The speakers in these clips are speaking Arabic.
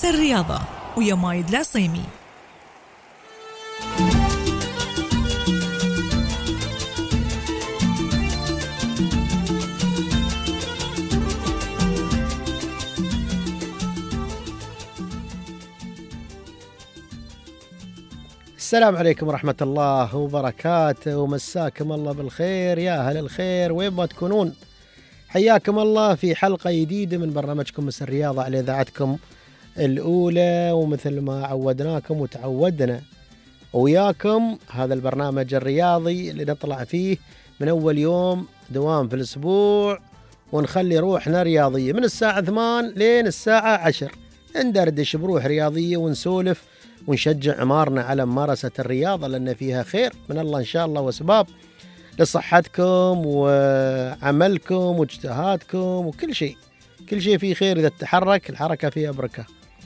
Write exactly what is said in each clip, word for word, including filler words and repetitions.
الرياضة ويا مايد العصيمي. السلام عليكم ورحمة الله وبركاته، ومساكم الله بالخير يا أهل الخير وين ما تكونون. حياكم الله في حلقة جديدة من برنامجكم مس الرياضة على إذاعتكم الأولى، ومثل ما عودناكم وتعودنا وياكم هذا البرنامج الرياضي اللي نطلع فيه من أول يوم دوام في الأسبوع، ونخلي روحنا رياضية من الساعة ثمان لين الساعة عشر، ندردش بروح رياضية ونسولف ونشجع عمارنا على ممارسة الرياضة، لأن فيها خير من الله إن شاء الله وأسباب لصحتكم وعملكم واجتهادكم وكل شيء. كل شيء فيه خير إذا تحرك، الحركة فيها بركة.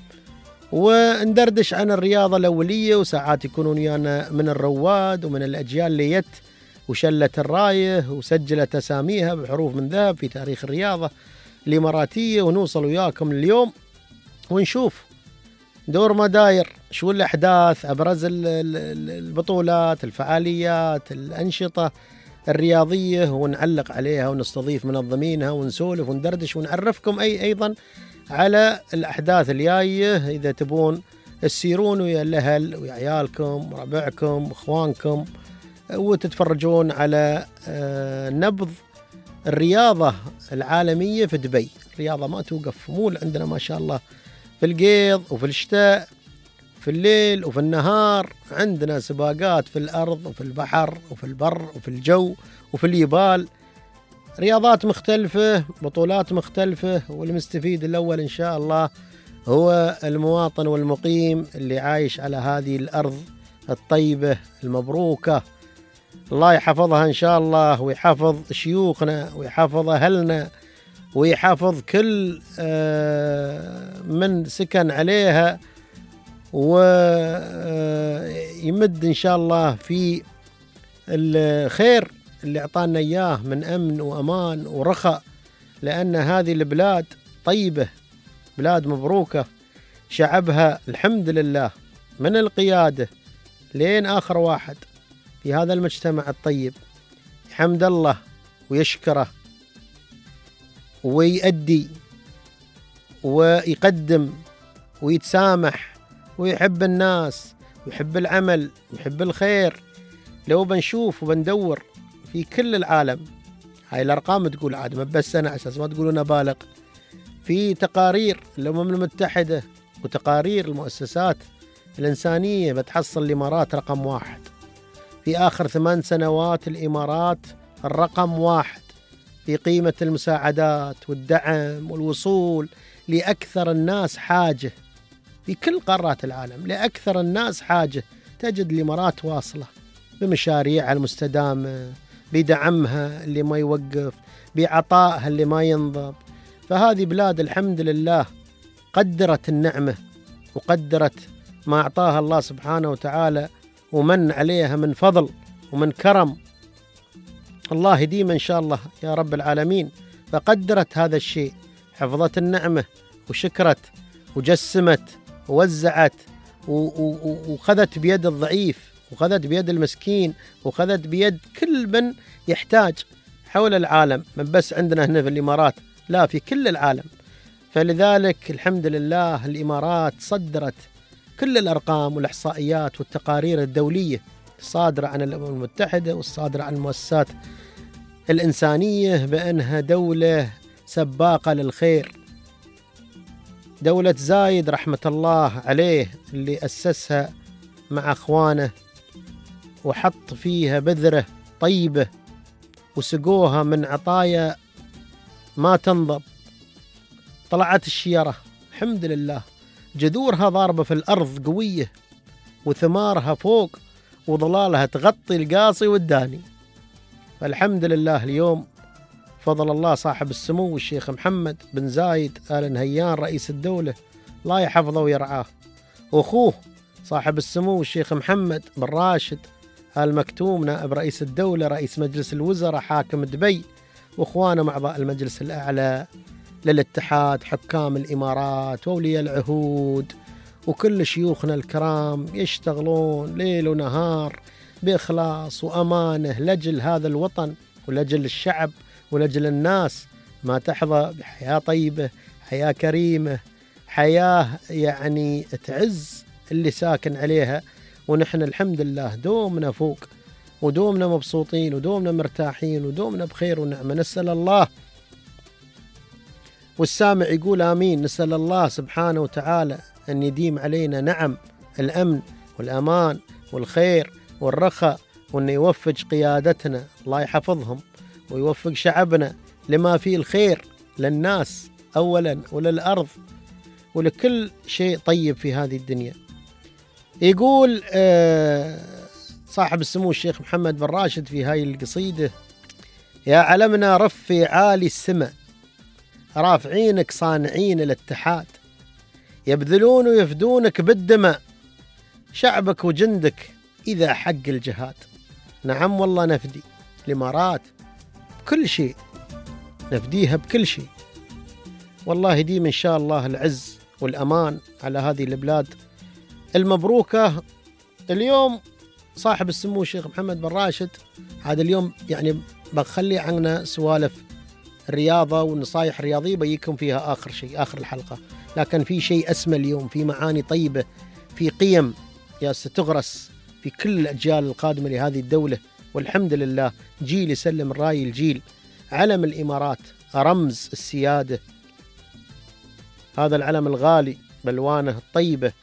وندردش عن الرياضة الأولية، وساعات يكونون ويانا من الرواد ومن الأجيال اللي يت وشلت الراية وسجلت أساميها بحروف من ذهب في تاريخ الرياضة الإماراتية، ونوصل وياكم اليوم ونشوف دور ما داير، شو الأحداث، أبرز البطولات، الفعاليات، الأنشطة الرياضية، ونعلق عليها ونستضيف منظمينها ونسولف وندردش ونعرفكم أي أيضا على الأحداث الجاية إذا تبون تسيرون ويا الأهل ويا عيالكم وربعكم وإخوانكم وتتفرجون على نبض الرياضة العالمية في دبي. الرياضة ما توقف، مو عندنا ما شاء الله في القيض وفي الشتاء، في الليل وفي النهار، عندنا سباقات في الأرض وفي البحر وفي البر وفي الجو وفي الجبال، رياضات مختلفة، بطولات مختلفة. والمستفيد الأول إن شاء الله هو المواطن والمقيم اللي عايش على هذه الأرض الطيبة المبروكة. الله يحفظها إن شاء الله، ويحفظ شيوخنا ويحفظ أهلنا ويحفظ كل من سكن عليها، ويمد إن شاء الله في الخير اللي أعطانا إياه من أمن وأمان ورخاء، لأن هذه البلاد طيبة، بلاد مبروكة، شعبها الحمد لله من القيادة لين آخر واحد في هذا المجتمع الطيب حمد الله ويشكره ويؤدي ويقدم ويتسامح ويحب الناس ويحب العمل ويحب الخير. لو بنشوف وبندور في كل العالم، هاي الأرقام تقول عاد ما بس أنا أساس ما تقولون أبالغ، في تقارير الأمم المتحدة وتقارير المؤسسات الإنسانية بتحصل الإمارات رقم واحد في آخر ثمان سنوات. الإمارات الرقم واحد في قيمة المساعدات والدعم والوصول لأكثر الناس حاجة في كل قارات العالم، لأكثر الناس حاجة. تجد الإمارات واصلة بمشاريع المستدامة، بدعمها اللي ما يوقف، بعطائها اللي ما ينضب. فهذه بلاد الحمد لله قدرت النعمة وقدرت ما أعطاها الله سبحانه وتعالى ومن عليها من فضل ومن كرم. الله يديم إن شاء الله يا رب العالمين. فقدرت هذا الشيء، حفظت النعمة وشكرت وجسمت ووزعت وخذت بيد الضعيف وخذت بيد المسكين وخذت بيد كل من يحتاج حول العالم، من بس عندنا هنا في الإمارات، لا في كل العالم. فلذلك الحمد لله الإمارات صدرت كل الأرقام والإحصائيات والتقارير الدولية الصادرة عن الأمم المتحدة والصادرة عن المؤسسات الإنسانية بأنها دولة سباقة للخير. دولة زايد رحمة الله عليه اللي أسسها مع أخوانه وحط فيها بذرة طيبة وسقوها من عطايا ما تنضب، طلعت الشيرة الحمد لله، جذورها ضاربة في الأرض قوية، وثمارها فوق، وظلالها تغطي القاصي والداني. فالحمد لله اليوم فضل الله صاحب السمو الشيخ محمد بن زايد آل نهيان رئيس الدولة، الله يحفظه ويرعاه، وأخوه صاحب السمو الشيخ محمد بن راشد آل مكتوم نائب رئيس الدولة رئيس مجلس الوزراء حاكم دبي، وأخوانه أعضاء المجلس الأعلى للاتحاد، حكام الإمارات وأولياء العهود وكل شيوخنا الكرام يشتغلون ليل ونهار بإخلاص وأمانة لأجل هذا الوطن ولأجل الشعب ولأجل الناس ما تحظى بحياة طيبة، حياة كريمة، حياة يعني تعز اللي ساكن عليها. ونحن الحمد لله دومنا فوق ودومنا مبسوطين ودومنا مرتاحين ودومنا بخير ونعمة. نسأل الله، والسامع يقول آمين، نسأل الله سبحانه وتعالى أن يديم علينا نعم الأمن والأمان والخير والرخاء، وأن يوفق قيادتنا الله يحفظهم ويوفق شعبنا لما فيه الخير للناس أولا وللأرض ولكل شيء طيب في هذه الدنيا. يقول صاحب السمو الشيخ محمد بن راشد في هاي القصيدة: يا علمنا رفي عالي السماء، رافعينك صانعين الاتحاد، يبذلون ويفدونك بالدماء، شعبك وجندك إذا حق الجهاد. نعم والله نفدي الإمارات بكل شيء، نفديها بكل شيء. والله يديم إن شاء الله العز والأمان على هذه البلاد المبروكة. اليوم صاحب السمو الشيخ محمد بن راشد هذا اليوم يعني بخلي عنا سوالف الرياضة والنصايح الرياضية بيكم فيها آخر شيء آخر الحلقة، لكن في شيء أسمى اليوم، في معاني طيبة، في قيم يا ستغرس في كل الأجيال القادمة لهذه الدولة. والحمد لله جيل يسلم الراي الجيل. علم الإمارات رمز السيادة، هذا العلم الغالي بألوانه الطيبة.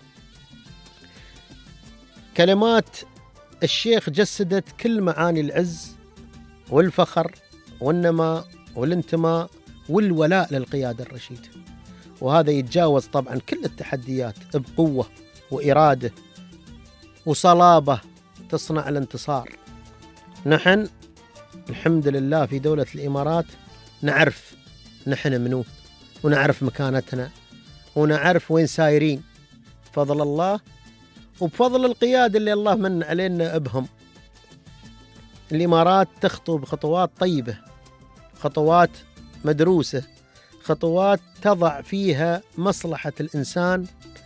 كلمات الشيخ جسدت كل معاني العز والفخر والنماء والانتماء والولاء للقيادة الرشيدة، وهذا يتجاوز طبعا كل التحديات بقوة وإرادة وصلابة تصنع الانتصار. نحن الحمد لله في دولة الإمارات نعرف نحن منو، ونعرف مكانتنا، ونعرف وين سايرين بفضل الله وبفضل القيادة اللي الله من علينا بهم. الإمارات تخطو بخطوات طيبة، خطوات مدروسة، خطوات تضع فيها مصلحة الإنسان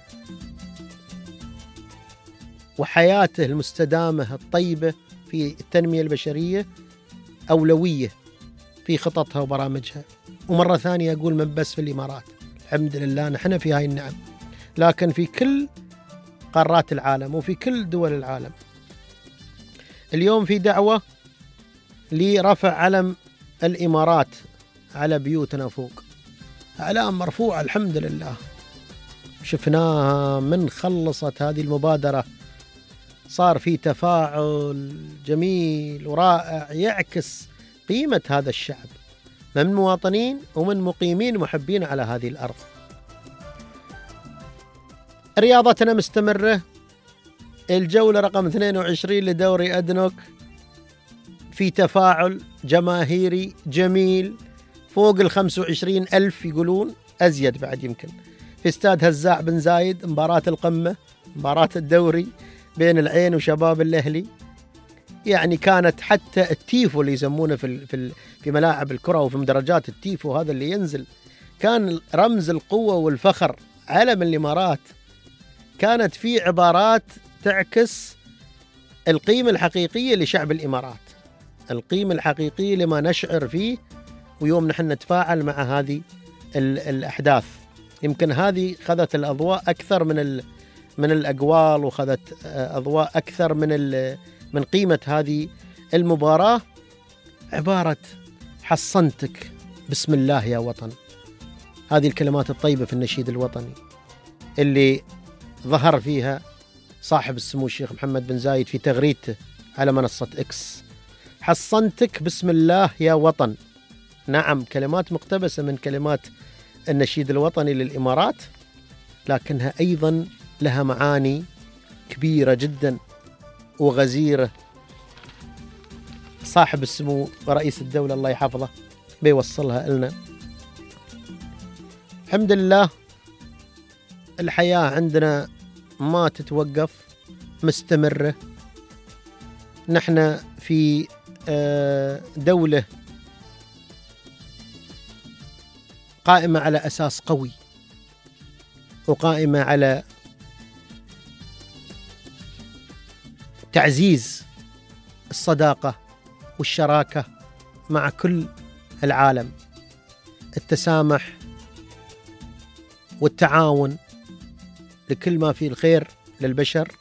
وحياته المستدامة الطيبة في التنمية البشرية أولوية في خططها وبرامجها. ومرة ثانية أقول من بس في الإمارات، الحمد لله نحن في هاي النعم، لكن في كل قارات العالم وفي كل دول العالم. اليوم في دعوة لرفع علم الإمارات على بيوتنا فوق، أعلام مرفوعة الحمد لله، شفناها من خلصت هذه المبادرة، صار في تفاعل جميل ورائع يعكس قيمة هذا الشعب من مواطنين ومن مقيمين محبين على هذه الأرض. رياضتنا مستمرة، الجولة رقم اثنين وعشرين لدوري أدنوك في تفاعل جماهيري جميل، فوق الخمس وعشرين ألف يقولون أزيد بعد يمكن، في استاد هزاع بن زايد، مباراة القمة، مباراة الدوري بين العين وشباب الأهلي. يعني كانت حتى التيفو اللي يسمونه في في في ملاعب الكرة وفي مدرجات التيفو هذا اللي ينزل كان رمز القوة والفخر. علم الإمارات كانت في عبارات تعكس القيمة الحقيقية لشعب الإمارات، القيمة الحقيقية لما نشعر فيه ويوم نحن نتفاعل مع هذه الأحداث. يمكن هذه خذت الأضواء أكثر من من الأقوال، وخذت أضواء أكثر من من قيمة هذه المباراة. عبارة حصنتك بسم الله يا وطن، هذه الكلمات الطيبة في النشيد الوطني اللي ظهر فيها صاحب السمو الشيخ محمد بن زايد في تغريدته على منصة إكس. حصنتك بسم الله يا وطن. نعم، كلمات مقتبسة من كلمات النشيد الوطني للإمارات، لكنها أيضا لها معاني كبيرة جدا وغزيرة. صاحب السمو ورئيس الدولة الله يحفظه بيوصلها لنا. الحمد لله الحياة عندنا ما تتوقف، مستمرة. نحن في دولة قائمة على أساس قوي، وقائمة على تعزيز الصداقة والشراكة مع كل العالم، التسامح والتعاون لكل ما فيه الخير للبشر.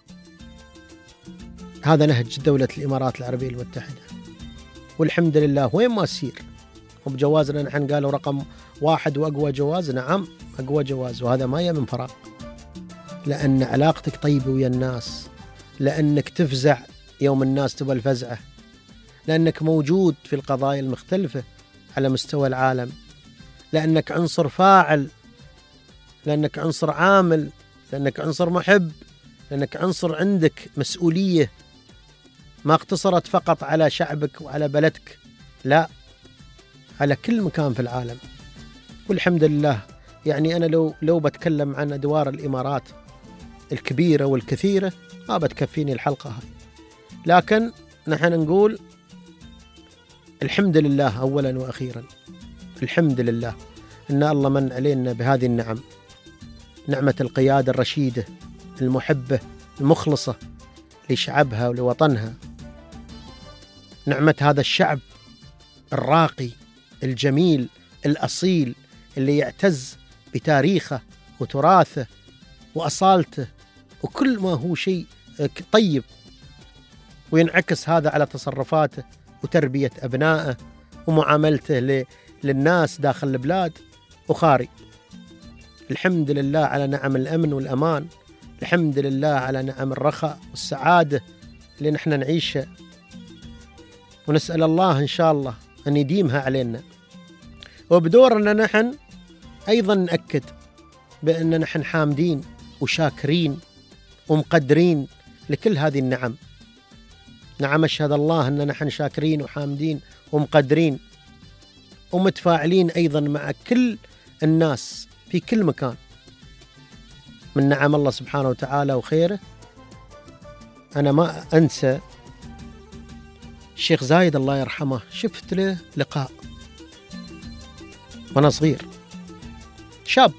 هذا نهج دولة الإمارات العربية المتحدة، والحمد لله وين ما تسير. وبجوازنا نحن قالوا رقم واحد وأقوى جواز، نعم أقوى جواز، وهذا ما هي من فراغ، لأن علاقتك طيبة ويا الناس، لأنك تفزع يوم الناس تبى الفزعة، لأنك موجود في القضايا المختلفة على مستوى العالم، لأنك عنصر فاعل، لأنك عنصر عامل، لأنك عنصر محب، لأنك عنصر عندك مسؤولية ما اقتصرت فقط على شعبك وعلى بلدك، لا، على كل مكان في العالم. والحمد لله يعني أنا لو لو بتكلم عن أدوار الإمارات الكبيرة والكثيرة ما بتكفيني الحلقة هاي، لكن نحن نقول الحمد لله أولا وأخيرا، الحمد لله أن الله من علينا بهذه النعم، نعمة القيادة الرشيدة المحبة المخلصة لشعبها ولوطنها، نعمة هذا الشعب الراقي الجميل الأصيل اللي يعتز بتاريخه وتراثه وأصالته وكل ما هو شيء طيب، وينعكس هذا على تصرفاته وتربية أبنائه ومعاملته للناس داخل البلاد وخارج. الحمد لله على نعم الأمن والأمان، الحمد لله على نعم الرخاء والسعادة اللي نحن نعيشها، ونسأل الله إن شاء الله أن يديمها علينا. وبدورنا نحن أيضا نأكد بأن نحن حامدين وشاكرين ومقدرين لكل هذه النعم. نعم أشهد الله أن نحن شاكرين وحامدين ومقدرين ومتفاعلين أيضا مع كل الناس في كل مكان من نعم الله سبحانه وتعالى وخيره. أنا ما أنسى الشيخ زايد الله يرحمه، شفت له لقاء وأنا صغير شاب،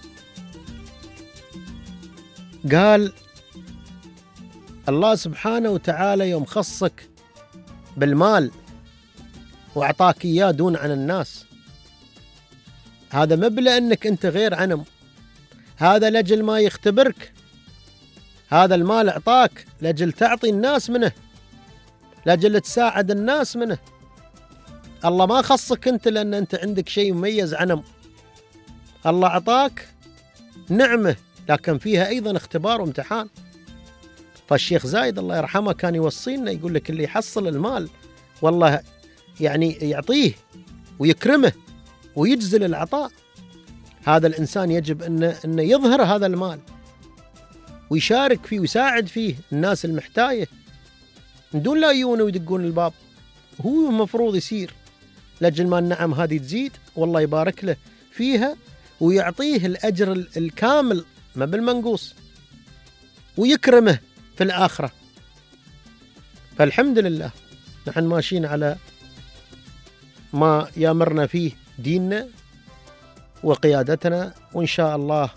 قال الله سبحانه وتعالى يوم خصك بالمال وأعطاك إياه دون عن الناس، هذا ما بلأنك أنت غير عنهم، هذا لجل ما يختبرك، هذا المال أعطاك لجل تعطي الناس منه، لجل تساعد الناس منه. الله ما خصك أنت لأن أنت عندك شيء مميز عنهم، الله أعطاك نعمة لكن فيها أيضا اختبار وامتحان. فالشيخ زايد الله يرحمه كان يوصينا يقول لك اللي يحصل المال والله يعني يعطيه ويكرمه ويجزل العطاء، هذا الإنسان يجب أن أن يظهر هذا المال ويشارك فيه ويساعد فيه الناس المحتاجة من دون لا يجون ويدقون الباب. هو المفروض يصير لأجل ما النعم هذه تزيد والله يبارك له فيها ويعطيه الأجر الكامل ما بالمنقوص ويكرمه في الآخرة. فالحمد لله نحن ماشيين على ما يامرنا فيه ديننا وقيادتنا، وإن شاء الله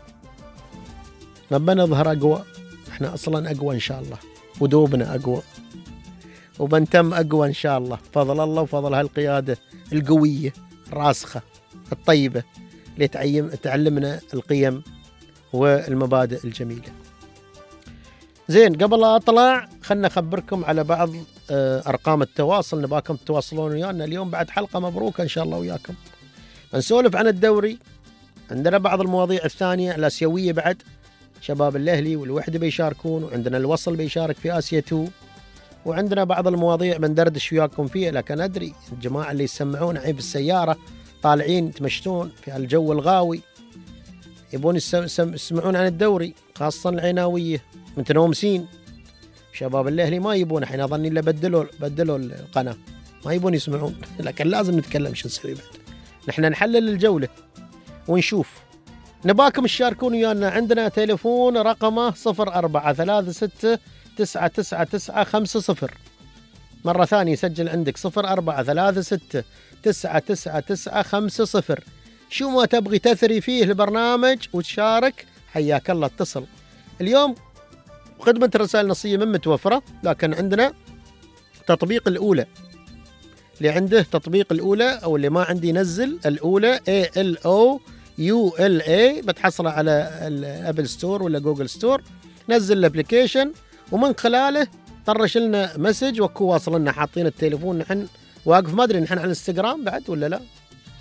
نبى نظهر أقوى، احنا أصلا أقوى إن شاء الله، ودوبنا أقوى وبنتم أقوى إن شاء الله، فضل الله وفضل هالقيادة القوية الراسخة الطيبة اللي تعلمنا القيم والمبادئ الجميلة. زين، قبل لا أطلع خلنا أخبركم على بعض أرقام التواصل، نباكم تتواصلون ويانا اليوم بعد حلقة مبروكة إن شاء الله وياكم. نسولف عن الدوري، عندنا بعض المواضيع الثانية الآسيوية بعد، شباب الأهلي والوحدة بيشاركون، وعندنا الوصل بيشارك في آسيا تو، وعندنا بعض المواضيع بندردش وياكم فيها. لكن أدري الجماعة اللي يسمعون عيب بالسيارة طالعين تمشتون في الجو الغاوي يبون يسمعون عن الدوري، خاصة العناوية متنومسين. شباب الأهلي ما يبون، حين أظن إلا بدلوا بدلوا القناة، ما يبون يسمعون. لكن لازم نتكلم شو نسوي بعد، نحن نحلل الجولة ونشوف. نباكم تشاركون ويانا، عندنا تليفون رقمه صفر أربعة ثلاثة ستة تسعة تسعة تسعة خمسة صفر، مرة ثانية سجل عندك صفر أربعة ثلاثة ستة تسعة تسعة تسعة خمسة صفر. شو ما تبغي تثري فيه البرنامج وتشارك، حياك الله اتصل. اليوم خدمة الرسائل النصية من متوفرة، لكن عندنا تطبيق الأولى. اللي عنده تطبيق الأولى أو اللي ما عندي ينزل الأولى A L O U L A، بتحصله على الأبل ستور ولا جوجل ستور. نزل الابليكيشن ومن خلاله طرش لنا مسج وكو واصل لنا، حاطين التليفون نحن واقف، ما أدري نحن على الانستغرام بعد ولا لا.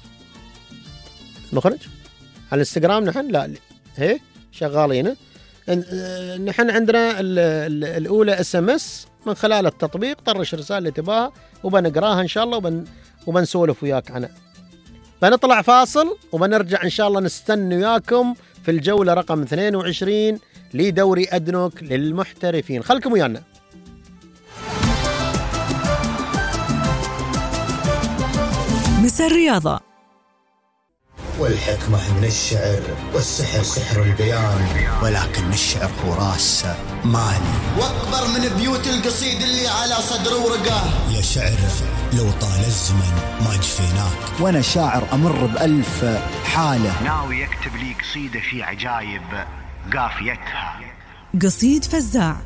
المخرج على الانستغرام نحن لا هي شغالين. نحن عندنا الأولى اس ام اس، من خلال التطبيق طرش رسالة اللي تباها وبنقراها إن شاء الله وبن وبنسولف وياك عنها. بنطلع فاصل وبنرجع إن شاء الله نستنى وياكم في الجولة رقم اثنين وعشرين لدوري أدنوك للمحترفين. خلكم ويانا. مس الرياضة. والحكمة من الشعر والسحر سحر البيان، ولكن الشعر هو راس مالي واكبر من بيوت القصيد اللي على صدر ورقاه. يا شعر لو طال الزمن ما جفيناك، وانا شاعر امر بألف حالة، ناوي يكتب لي قصيدة في عجايب قافيتها. قصيد فزاع.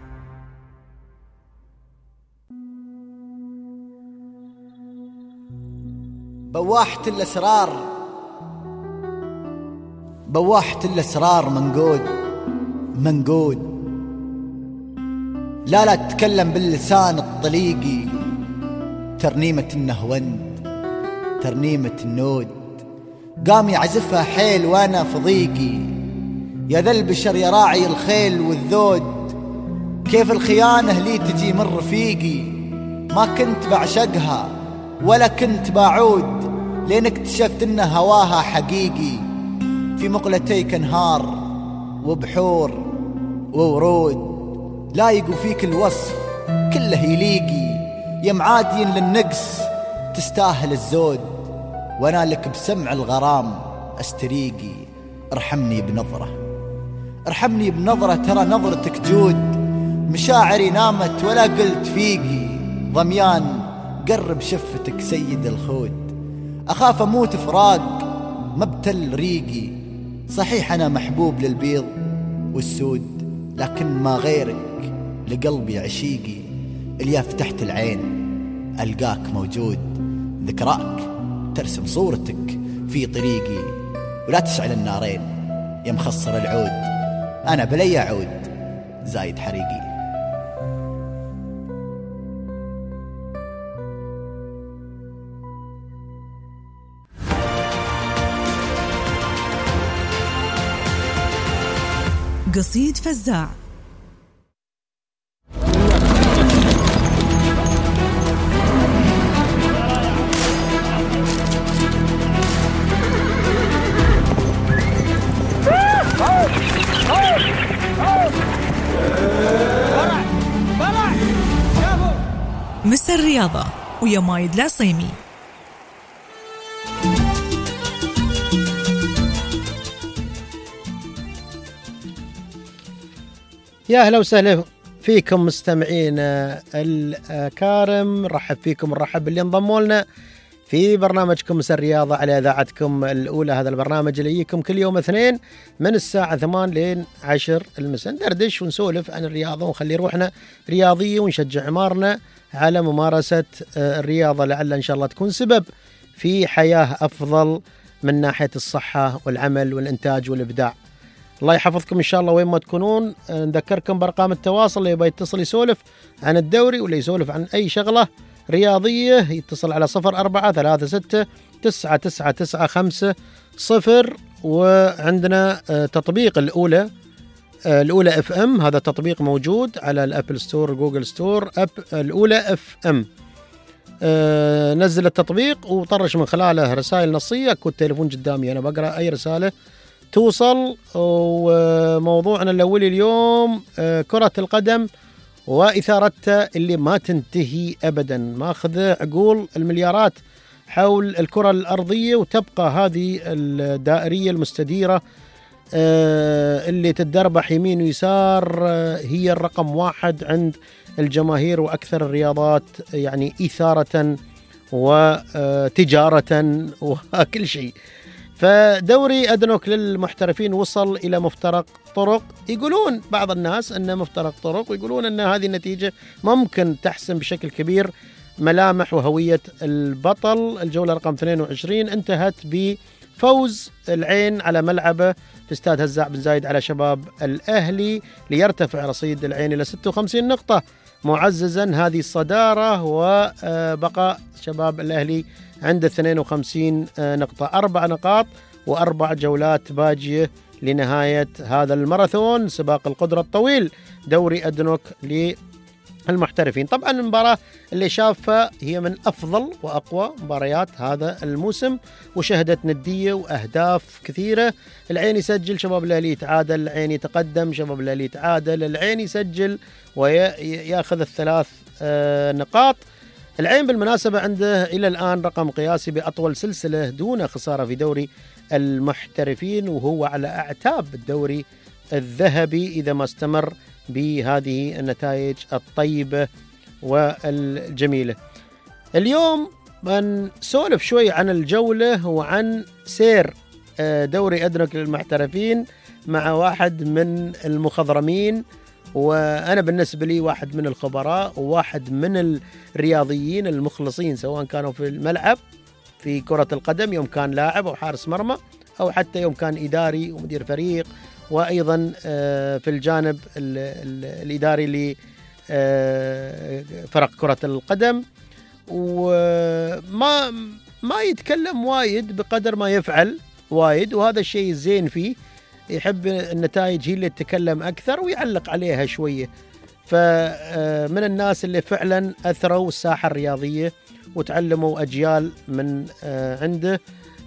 بواحة الأسرار بواحة الأسرار منقود منقود، لا لا تتكلم باللسان الطليقي، ترنيمة النهوند ترنيمة النود، قام يعزفها حيل وانا في ضيقي. يا ذا البشر يا راعي الخيل والذود، كيف الخيانة لي تجي من رفيقي. ما كنت بعشقها ولا كنت بعود، لين اكتشفت ان هواها حقيقي. في مقلتيك انهار وبحور وورود، لايقوا فيك الوصف كله يليقي. يا معادين للنقص تستاهل الزود، وانا لك بسمع الغرام استريقي. ارحمني بنظرة ارحمني بنظرة، ترى نظرتك جود. مشاعري نامت ولا قلت فيقي، ضميان قرب شفتك سيد الخود. أخاف أموت فراق مبتل ريقي، صحيح أنا محبوب للبيض والسود، لكن ما غيرك لقلبي عشيقي. اللي فتحت العين ألقاك موجود، ذكراك ترسم صورتك في طريقي. ولا تشعل النارين يا مخصر العود، أنا بلي عود زايد حريقي. قصيد فزاع. مس الرياضة ويا مايد العصيمي. يا أهلا وسهلا فيكم مستمعينا الكارم، رحب فيكم ونرحب باللي انضموا لنا في برنامجكم مس الرياضة على إذاعتكم الأولى. هذا البرنامج اللي يجيكم كل يوم اثنين من الساعة ثمان لين عشر المساء، ندردش ونسولف عن الرياضة ونخلي روحنا رياضية ونشجع عمارنا على ممارسة الرياضة، لعل إن شاء الله تكون سبب في حياة أفضل من ناحية الصحة والعمل والإنتاج والإبداع. الله يحفظكم إن شاء الله وين ما تكونون. نذكركم بأرقام التواصل، اللي يبغى يتصل يسولف عن الدوري ولا يسولف عن أي شغلة رياضية يتصل على صفر أربعة ثلاثة ستة تسعة تسعة تسعة خمسة صفر. وعندنا تطبيق الأولى الأولى اف ام، هذا تطبيق موجود على الأبل ستور جوجل ستور، أب الأولى اف ام. نزل التطبيق وطرش من خلاله رسائل نصية. أكو التليفون قدامي أنا بقرأ أي رسالة توصل. وموضوعنا الأولي اليوم كرة القدم وإثارتها اللي ما تنتهي أبدا، ماخذ عقول المليارات حول الكرة الأرضية، وتبقى هذه الدائرية المستديرة اللي تتدربح يمين ويسار هي الرقم واحد عند الجماهير، وأكثر الرياضات يعني إثارة وتجارة وكل شيء. فدوري أدنوك للمحترفين وصل إلى مفترق طرق، يقولون بعض الناس أنه مفترق طرق، ويقولون أن هذه النتيجة ممكن تحسم بشكل كبير ملامح وهوية البطل. الجولة رقم اثنين وعشرين انتهت بفوز العين على ملعبه في استاد هزاع بن زايد على شباب الأهلي، ليرتفع رصيد العين إلى ستة وخمسين نقطة، معززا هذه الصدارة، وبقاء شباب الأهلي عند اثنين وخمسين نقطة، أربع نقاط وأربع جولات باجية لنهاية هذا الماراثون، سباق القدرة الطويل دوري أدنوك للمحترفين. طبعا المباراة اللي شافها هي من أفضل وأقوى مباريات هذا الموسم، وشهدت ندية وأهداف كثيرة. العين يسجل، شباب الأهلي يتعادل، العين يتقدم، شباب الأهلي يتعادل، العين يسجل ويأخذ الثلاث نقاط. العين بالمناسبة عنده إلى الآن رقم قياسي بأطول سلسلة دون خسارة في دوري المحترفين، وهو على أعتاب الدوري الذهبي إذا ما استمر بهذه النتائج الطيبة والجميلة. اليوم بنسولف شوي عن الجولة وعن سير دوري أدنوك للمحترفين مع واحد من المخضرمين، وأنا بالنسبة لي واحد من الخبراء وواحد من الرياضيين المخلصين، سواء كانوا في الملعب في كرة القدم يوم كان لاعب أو حارس مرمى، أو حتى يوم كان إداري ومدير فريق، وأيضا في الجانب الإداري لفرق كرة القدم. وما ما يتكلم وايد بقدر ما يفعل وايد، وهذا الشيء زين فيه، يحب النتائج هي اللي تتكلم أكثر ويعلق عليها شوية. فمن الناس اللي فعلا أثروا الساحة الرياضية وتعلموا أجيال من عنده،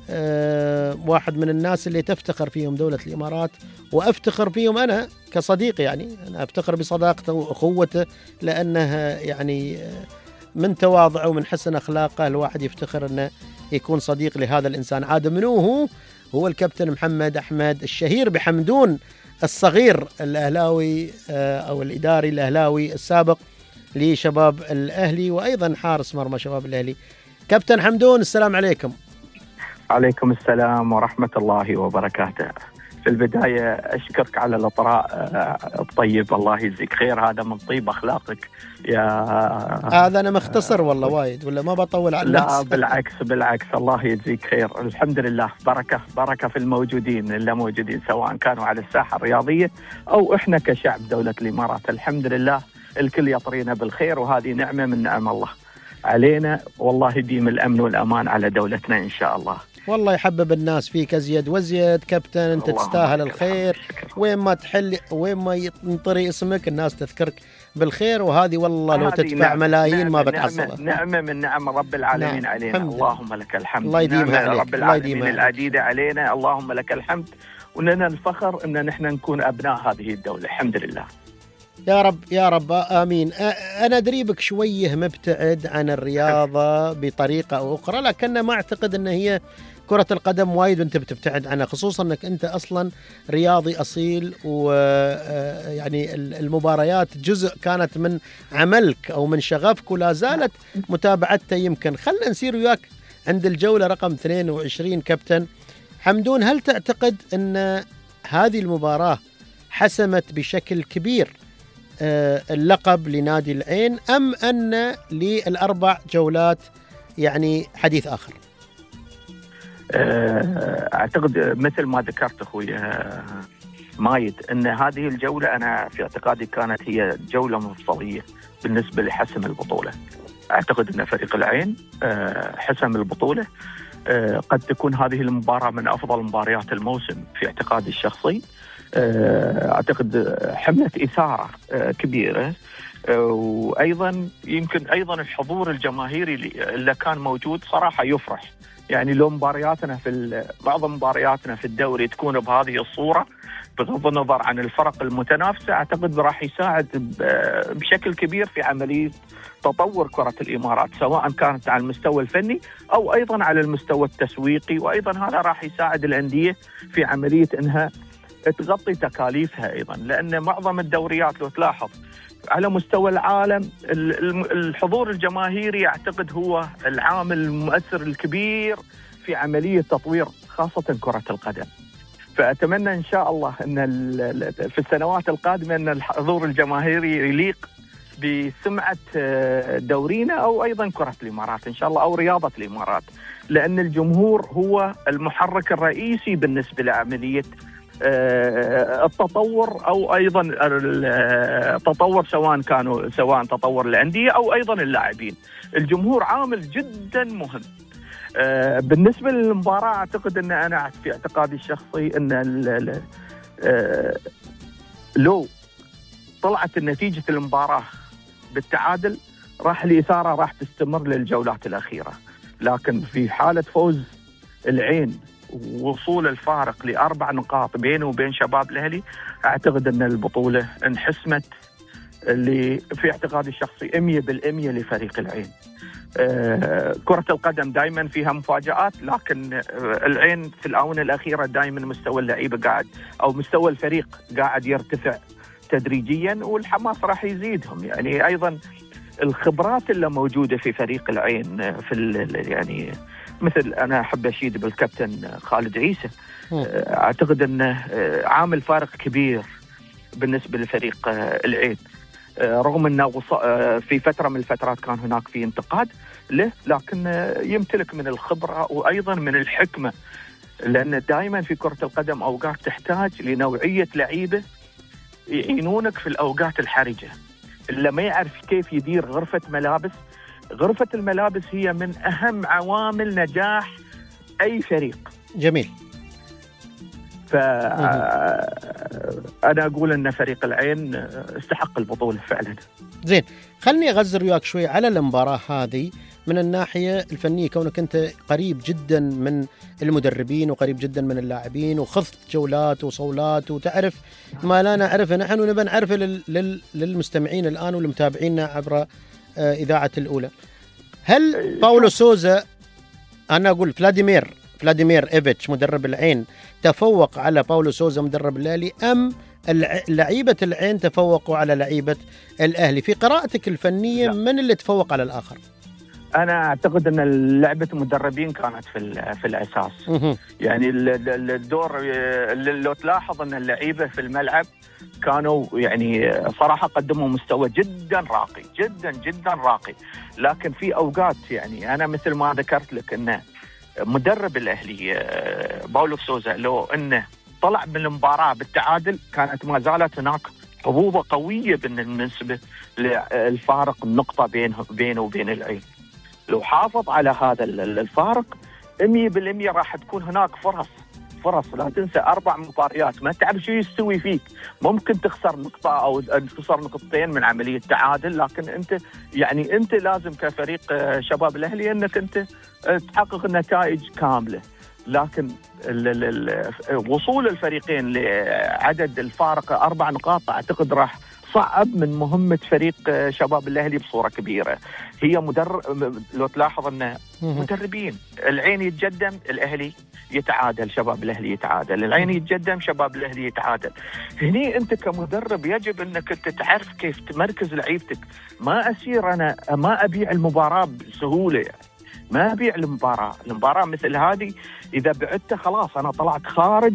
واحد من الناس اللي تفتخر فيهم دولة الإمارات، وأفتخر فيهم أنا كصديق، يعني أنا أفتخر بصداقته وأخوته، لأنه يعني من تواضعه ومن حسن أخلاقه الواحد يفتخر أنه يكون صديق لهذا الإنسان. عاد منه هو هو الكابتن محمد أحمد الشهير بحمدون الصغير الأهلاوي أو الإداري الأهلاوي السابق لشباب الأهلي، وأيضا حارس مرمى شباب الأهلي. كابتن حمدون، السلام عليكم. عليكم السلام ورحمة الله وبركاته. في البداية أشكرك على الإطراء الطيب، الله يجزيك خير، هذا من طيب أخلاقك يا هذا. أنا مختصر والله وايد، ولا ما بطول على الناس؟ لا بالعكس بالعكس، الله يجزيك خير. الحمد لله، بركة بركة في الموجودين اللي موجودين، سواء كانوا على الساحة الرياضية أو إحنا كشعب دولة الإمارات. الحمد لله الكل يطرينا بالخير، وهذه نعمة من نعم الله علينا، والله يديم الأمن والأمان على دولتنا إن شاء الله. والله يحبب الناس فيك أزيد وزيد كابتن، أنت تستاهل الخير، وين ما تحل وين ما ينطري اسمك الناس تذكرك بالخير، وهذه والله لو تدفع نعم ملايين نعم ما بتحصلها. نعمة, نعمة من نعم رب العالمين نعم علينا، اللهم لك الحمد. الله يديمها عليك، رب العالمين العديدة علينا، اللهم لك الحمد، ولنا الفخر أن نحن نكون أبناء هذه الدولة، الحمد لله. يا رب يا رب آمين. أنا دريبك شويه مبتعد عن الرياضة بطريقة أو أخرى، لكن ما أعتقد أن هي كرة القدم وايد وأنت بتبتعد عنها، خصوصا أنك أنت أصلا رياضي أصيل، ويعني المباريات جزء كانت من عملك أو من شغفك ولا زالت متابعتها. يمكن خلنا نسير وياك عند الجولة رقم اثنين وعشرين. كابتن حمدون، هل تعتقد أن هذه المباراة حسمت بشكل كبير اللقب لنادي العين، أم أن للأربع جولات يعني حديث آخر؟ أعتقد مثل ما ذكرت أخوي مايد أن هذه الجولة أنا في اعتقادي كانت هي جولة مفصلية بالنسبة لحسم البطولة. أعتقد أن فريق العين حسم البطولة. قد تكون هذه المباراة من أفضل مباريات الموسم في اعتقادي الشخصي. أعتقد حملت إثارة كبيرة، وأيضا يمكن أيضا الحضور الجماهيري اللي كان موجود صراحة يفرح. يعني لو مبارياتنا في بعض مبارياتنا في الدوري تكون بهذه الصورة بغض النظر عن الفرق المتنافسة، أعتقد راح يساعد بشكل كبير في عملية تطور كرة الإمارات، سواء كانت على المستوى الفني أو أيضا على المستوى التسويقي، وأيضا هذا راح يساعد الأندية في عملية أنها تغطي تكاليفها أيضا، لأن معظم الدوريات لو تلاحظ على مستوى العالم الحضور الجماهيري أعتقد هو العامل المؤثر الكبير في عملية تطوير خاصة كرة القدم. فأتمنى إن شاء الله أن في السنوات القادمة أن الحضور الجماهيري يليق بسمعة دورينا أو أيضا كرة الإمارات إن شاء الله، أو رياضة الإمارات، لأن الجمهور هو المحرك الرئيسي بالنسبة لعملية التطور، أو أيضا التطور سواء كانوا سواء تطور الأندية أو أيضا اللاعبين. الجمهور عامل جدا مهم. بالنسبة للمباراة أعتقد أن أنا في اعتقادي الشخصي أن لو طلعت النتيجة المباراة بالتعادل راح الإثارة راح تستمر للجولات الأخيرة، لكن في حالة فوز العين ووصول الفارق لأربع نقاط بينه وبين شباب الأهلي أعتقد أن البطولة انحسمت اللي في اعتقادي الشخصي مية بالمية لفريق العين. آه كرة القدم دائما فيها مفاجآت، لكن آه العين في الآونة الأخيرة دائما مستوى اللعيبة قاعد أو مستوى الفريق قاعد يرتفع تدريجيا، والحماس راح يزيدهم. يعني أيضا الخبرات اللي موجودة في فريق العين في يعني مثل أنا أحب أشيد بالكابتن خالد عيسى، أعتقد أنه عامل فارق كبير بالنسبة لفريق العين، رغم أنه في فترة من الفترات كان هناك في انتقاد له، لكن يمتلك من الخبرة وأيضا من الحكمة، لأن دائما في كرة القدم أوقات تحتاج لنوعية لعيبة يعينونك في الأوقات الحرجة. اللي ما يعرف كيف يدير غرفة ملابس، غرفة الملابس هي من أهم عوامل نجاح أي فريق. جميل. فأنا أقول أن فريق العين استحق البطولة فعلا. زين، خلني أغزر وياك شوي على المباراة هذه من الناحية الفنية، كونك أنت قريب جدا من المدربين وقريب جدا من اللاعبين وخضت جولات وصولات وتعرف ما لا نعرفه نحن ونبى نعرفه لل... للمستمعين الآن والمتابعين عبر إذاعة الأولى. هل باولو سوزا، أنا أقول فلاديمير فلاديمير إيفيتش مدرب العين تفوق على باولو سوزا مدرب الأهلي، أم لعيبة العين تفوقوا على لعيبة الأهلي؟ في قراءتك الفنية لا. من اللي تفوق على الآخر؟ أنا أعتقد أن لعبة المدربين كانت في في الأساس. يعني الدور لو تلاحظ أن اللعيبة في الملعب كانوا يعني صراحة قدموا مستوى جدا راقي جدا جدا راقي، لكن في أوقات يعني أنا مثل ما ذكرت لك أن مدرب الأهلي باولو سوزا لو أنه طلع من المباراة بالتعادل كانت ما زالت هناك حظوظة قوية بالنسبة للفارق النقطة بينه بينه وبين العين. لو حافظ على هذا الفارق مية بالمية راح تكون هناك فرص فرص لا تنسى أربع مباريات ما تعرف شو يستوي فيك، ممكن تخسر نقطة أو تخسر نقطتين من عملية تعادل، لكن أنت يعني أنت لازم كفريق شباب الأهلي أنك أنت تحقق نتائج كاملة. لكن ال ال وصول الفريقين لعدد الفارق أربع نقاط أعتقد راح صعب من مهمة فريق شباب الأهلي بصورة كبيرة. هي مدرب لو تلاحظ أنه مدربين، العين يتقدم الأهلي يتعادل، شباب الأهلي يتعادل، العين يتقدم شباب الأهلي يتعادل. هني أنت كمدرب يجب أنك أنت تعرف كيف تمركز لعيبتك. ما أسير أنا ما أبيع المباراة بسهولة، يعني ما أبيع المباراة المباراة مثل هذه إذا بعدت خلاص أنا طلعت خارج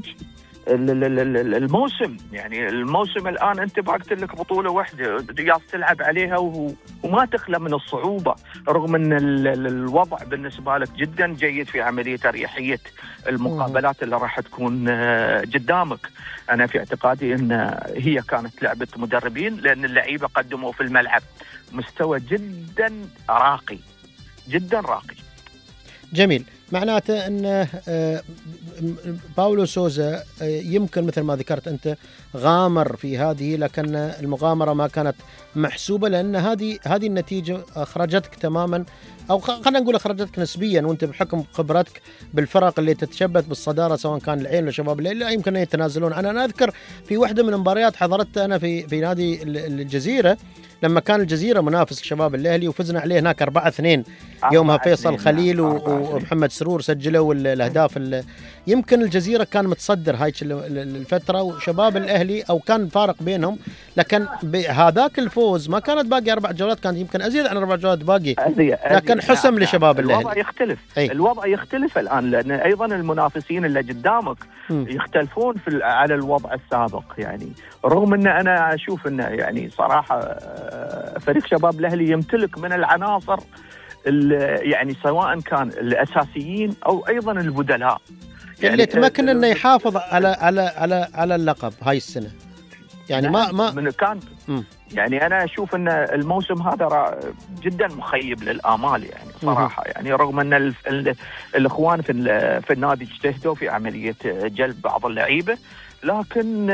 الموسم. يعني الموسم الآن أنت باقت لك بطولة واحدة جالس تلعب عليها وما تخلى من الصعوبة، رغم أن الوضع بالنسبة لك جدا جيد في عملية أريحية المقابلات اللي راح تكون قدامك. أنا في اعتقادي أن هي كانت لعبة مدربين، لأن اللعيبة قدموا في الملعب مستوى جدا راقي جدا راقي. جميل، معناته أن باولو سوزا يمكن مثل ما ذكرت أنت غامر في هذه، لكن المغامرة ما كانت محسوبة، لأن هذه هذه النتيجة أخرجتك تماما، أو خلينا نقول أخرجتك نسبيا، وأنت بحكم خبرتك بالفرق اللي تتشبث بالصدارة سواء كان العين ولا شباب الليل لا يمكن أن يتنازلون. أنا, أنا أذكر في واحدة من المباريات حضرتها أنا في في نادي الجزيرة لما كان الجزيرة منافس شباب الأهلي وفزنا عليه هناك أربعة اثنين يومها، فيصل خليل ومحمد سرور سجلوا الأهداف. يمكن الجزيرة كان متصدر هاي الفترة وشباب الأهلي أو كان فارق بينهم، لكن بهذاك الفوز ما كانت باقي أربع جولات، كانت يمكن أزيد عن أربع جولات باقي، لكن حسم لشباب الأهلي. الوضع يختلف أي. الوضع يختلف الآن، لأن أيضا المنافسين اللي قدامك م. يختلفون في على الوضع السابق. يعني رغم أن أنا أشوف أن يعني صراحة فريق شباب الأهلي يمتلك من العناصر يعني سواء كان الأساسيين أو أيضا البدلاء يعني اللي تمكن انه يحافظ على على على على اللقب هاي السنه. يعني ما ما من كان يعني انا اشوف ان الموسم هذا جدا مخيب للامال يعني صراحه. يعني رغم ان ال ال الاخوان في في النادي اجتهدوا في عمليه جلب بعض اللعيبه، لكن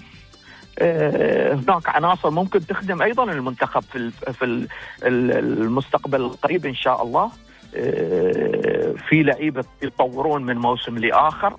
هناك عناصر ممكن تخدم ايضا المنتخب في في المستقبل القريب ان شاء الله. في لعيبه يتطورون من موسم لاخر.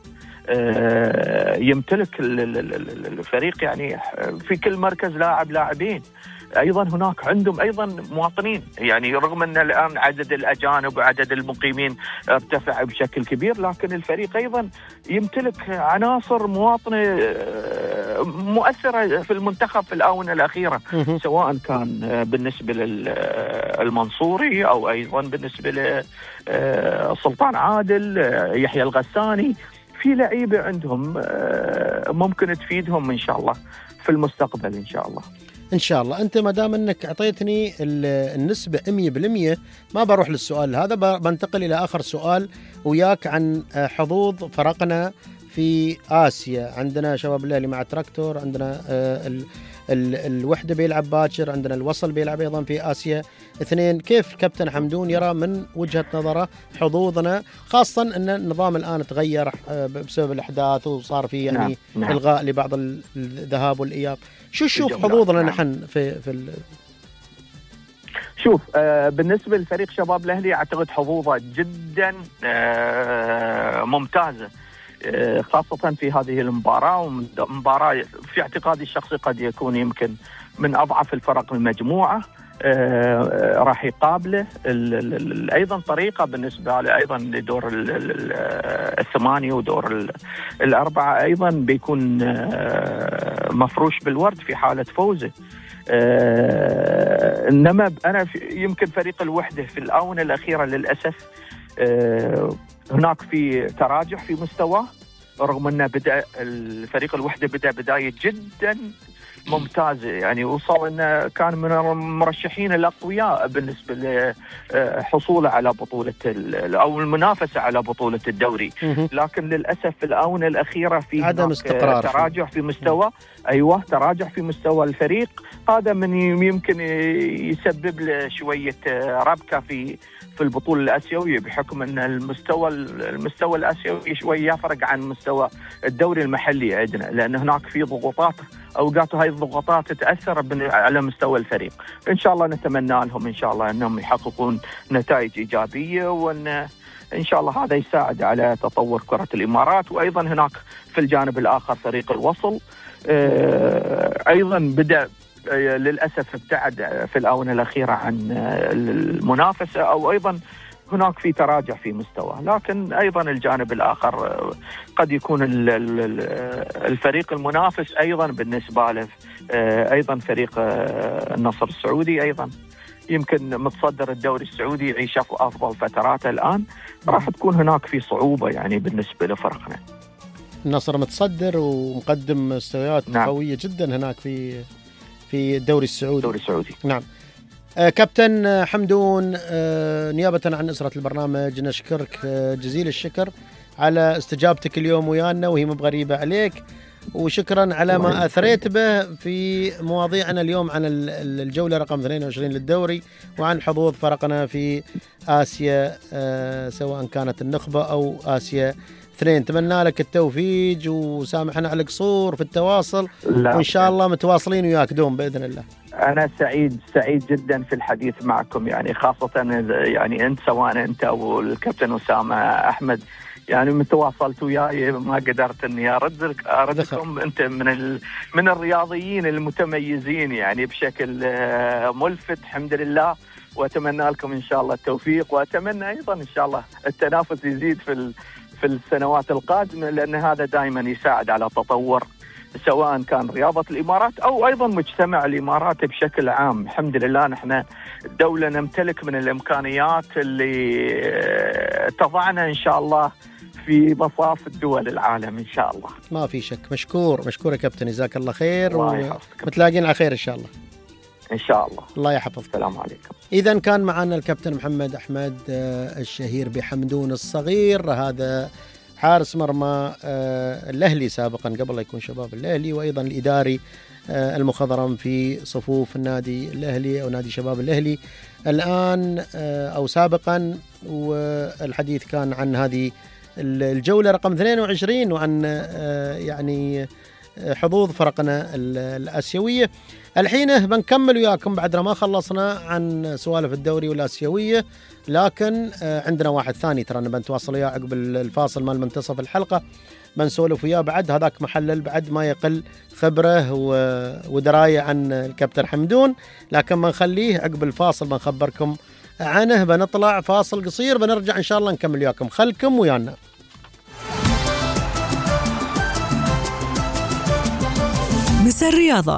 يمتلك الفريق يعني في كل مركز لاعب لاعبين. ايضا هناك عندهم ايضا مواطنين، يعني رغم ان الان عدد الاجانب وعدد المقيمين ارتفع بشكل كبير، لكن الفريق ايضا يمتلك عناصر مواطنه مؤثره في المنتخب في الاونه الاخيره، سواء كان بالنسبه للمنصوري او ايضا بالنسبه لسلطان عادل، يحيى الغساني. في لعيبه عندهم ممكن تفيدهم ان شاء الله في المستقبل ان شاء الله. إن شاء الله. أنت ما دام أنك أعطيتني النسبة مية بالمية ما بروح للسؤال هذا، بنتقل إلى آخر سؤال وياك عن حظوظ فرقنا في آسيا. عندنا شباب الأهلي مع تراكتور، عندنا ال ال الوحدة بيلعب باكر، عندنا الوصل بيلعب أيضا في آسيا اثنين. كيف كابتن حمدون يرى من وجهة نظره حظوظنا، خاصة أن النظام الآن تغير بسبب الأحداث وصار فيه يعني نعم. إلغاء لبعض الذهاب والإياب. شو شوف حظوظنا نعم. نحن في في ال... شوف آه بالنسبة لفريق شباب الأهلي أعتقد حظوظه جدا آه ممتازة، آه خاصة في هذه المباراة. ومباراة في اعتقادي الشخصي قد يكون يمكن من أضعف الفرق المجموعة. آه راح يقابله أيضا طريقة بالنسبة له أيضا لدور الثمانية ودور الأربعة أيضا بيكون آه مفروش بالورد في حالة فوزه. آه إنما أنا يمكن فريق الوحدة في الآونة الأخيرة للأسف آه هناك في تراجع في مستواه، رغم أن بدأ الفريق الوحدة بدأ بداية جدا ممتازة. يعني وصل أنه كان من المرشحين الأقوياء بالنسبة لحصوله على بطولة أو المنافسة على بطولة الدوري، لكن للأسف في الآونة الأخيرة في عدم استقرار، تراجع في مستوى أيوة تراجع في مستوى الفريق. هذا من يمكن يسبب له شوية ربكة في في البطولة الآسيوية، بحكم أن المستوى المستوى الآسيوي شوي يفرق عن مستوى الدوري المحلي عندنا، لأن هناك في ضغوطات أوقات هاي الضغوطات تأثر على مستوى الفريق. إن شاء الله نتمنى لهم إن شاء الله أنهم يحققون نتائج إيجابية، وأن إن شاء الله هذا يساعد على تطور كرة الإمارات. وأيضا هناك في الجانب الآخر فريق الوصل أيضا بدأ للأسف ابتعد في الآونة الأخيرة عن المنافسة، أو أيضا هناك في تراجع في مستوى. لكن أيضا الجانب الآخر قد يكون الفريق المنافس أيضا بالنسبة له أيضا فريق النصر السعودي، أيضا يمكن متصدر الدوري السعودي يعيش أفضل فتراته الآن. راح تكون هناك في صعوبة يعني بالنسبة لفرقنا. النصر متصدر ومقدم مستويات نعم. قوية جدا هناك في في الدوري السعودي. الدوري السعودي نعم. آه كابتن حمدون، آه نيابة عن أسرة البرنامج نشكرك آه جزيل الشكر على استجابتك اليوم ويانا، وهي مو غريبة عليك، وشكرا على ما أثريت به في مواضيعنا اليوم عن الجولة رقم اثنين وعشرين للدوري، وعن حظوظ فرقنا في آسيا آه سواء كانت النخبة أو آسيا اثنين. نتمنى لك التوفيق وسامحنا على القصور في التواصل، وإن شاء الله متواصلين وياك دوم بإذن الله. أنا سعيد سعيد جدا في الحديث معكم، يعني خاصة يعني أنت سواء أنت أو الكابتن أسامة أحمد، يعني متواصلت وياي ما قدرت إني أرد أردكم. أنت من ال... من الرياضيين المتميزين يعني بشكل ملفت الحمد لله. وأتمنى لكم إن شاء الله التوفيق، وأتمنى أيضا إن شاء الله التنافس يزيد في في السنوات القادمة، لأن هذا دائما يساعد على تطور سواء كان رياضة الإمارات أو أيضا مجتمع الإمارات بشكل عام. الحمد لله نحن دولة نمتلك من الإمكانيات اللي تضعنا إن شاء الله في مصاف الدول العالم إن شاء الله. ما في شك. مشكور مشكور يا كابتن، جزاك الله خير، ومتلاقين على خير إن شاء الله. إن شاء الله. الله يحفظك. السلام عليكم. إذا كان معنا الكابتن محمد أحمد الشهير بحمدون الصغير، هذا حارس مرمى الأهلي سابقا قبل لا يكون شباب الأهلي، وأيضا الإداري المخضرم في صفوف النادي الأهلي أو نادي شباب الأهلي الآن أو سابقا. والحديث كان عن هذه الجولة رقم اثنين وعشرين وعن يعني حظوظ فرقنا الآسيوية. الحين بنكمل وياكم بعد ما خلصنا عن سوالف الدوري والآسيوية، لكن عندنا واحد ثاني ترى بنتواصل وياه عقب الفاصل مال منتصف الحلقة، بنسولف وياه بعد. هذاك محلل بعد ما يقل خبرة ودراية عن الكابتن حمدون، لكن بنخليه عقب الفاصل بنخبركم عنه. بنطلع فاصل قصير، بنرجع إن شاء الله نكمل وياكم، خلكم ويانا. مساء الرياضة.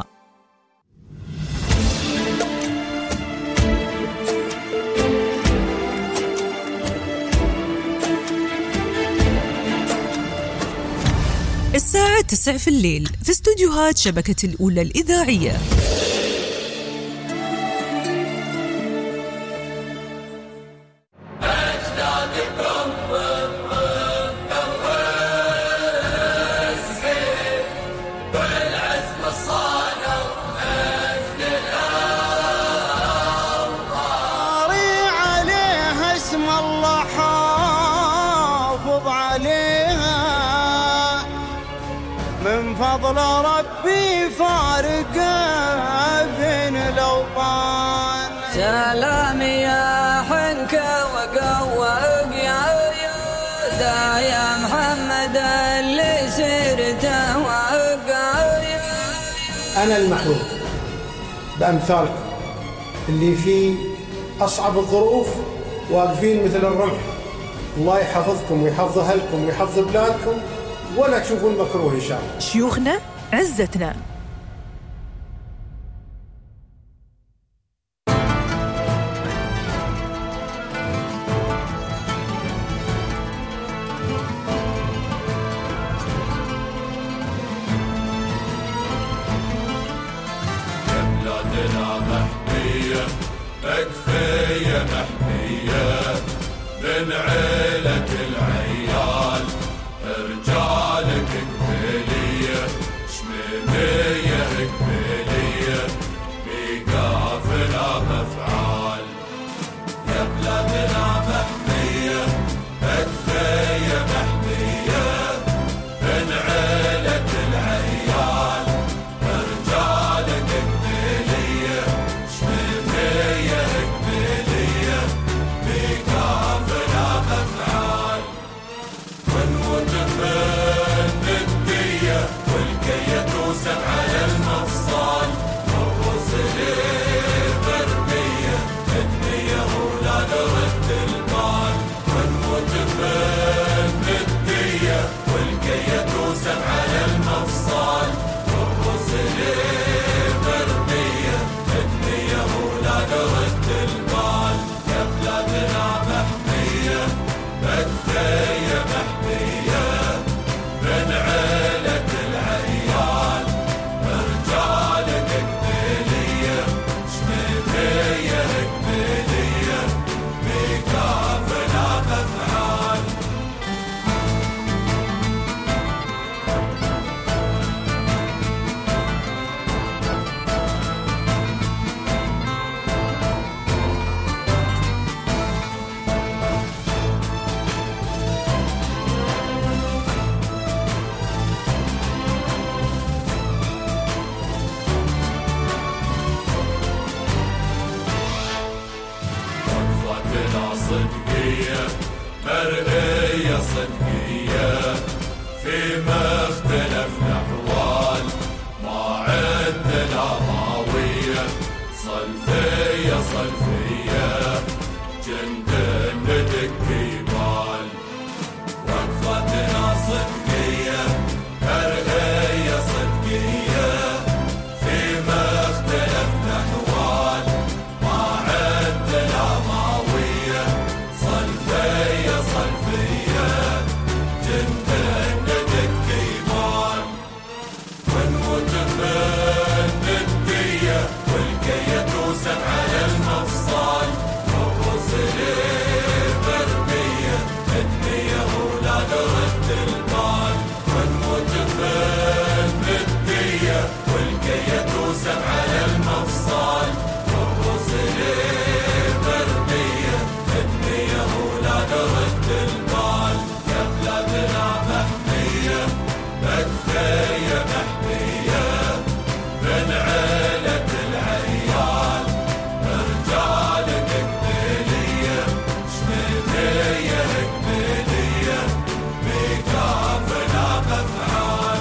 الساعة تسعة في الليل في استوديوهات شبكة الأولى الإذاعية. فضل ربي فارق بين الأوطان. سلام يا حنكة وقوق يا يا يا محمد اللي سرته وقع. أنا المحبوب بأمثالكم اللي في أصعب الظروف واقفين مثل الرمح. الله يحفظكم ويحفظ أهلكم ويحفظ بلادكم، ولا تشوفون مكروه إن شاء الله. شيوخنا عزتنا. بلادنا محمية أكفية محمية من عيلة العيال، رجالك قبيلية شميمية قبيلية بقافلة مفعال. يا بلادنا محمية أكفية محمية من عيلة العيال، رجالك قبيلية شميمية قبيلية بقافلة مفعال. ونموت من الدية والكية توسم على المفصل. بثية محمية من عيلة العيال، رجال قبيلية شميمية قبيلية بكافنا مفعال.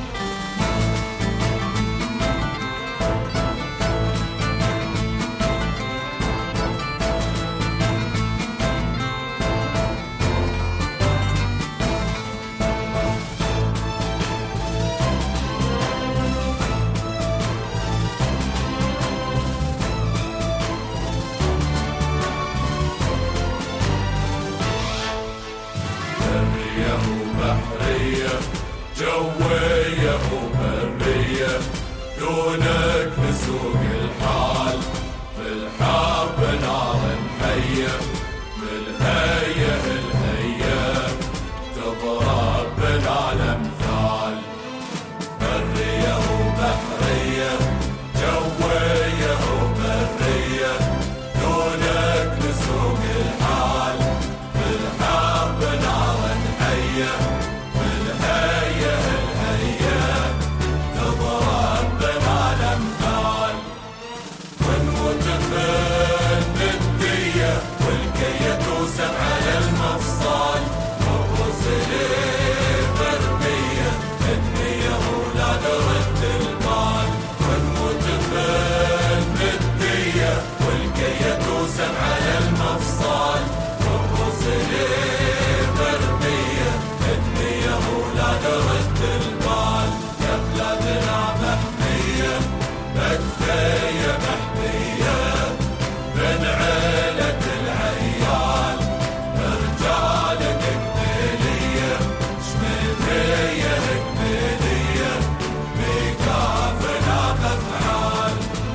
برية وبحرية جوية وبرية دونك نسوق الحال، في الحرب نار محية بالهية الهية تضرب بنا الأمثال. برية وبحرية جوية وبرية دونك نسوق الحال، في الحرب نار محية بالهية الهية تضرب بنا الأمثال. ونموت في الندية والكية توسم على المفصال، والرسل مرمية النية ولا نرد المال. ونموت في الندية والكية توسم على المفصال، والرسل مرمية النية ولا نرد المال. يا بلادنا محمية بثية محمية من عيلة العيال، رجال قبيلية شميمية قبيلية بكافنا مفعال.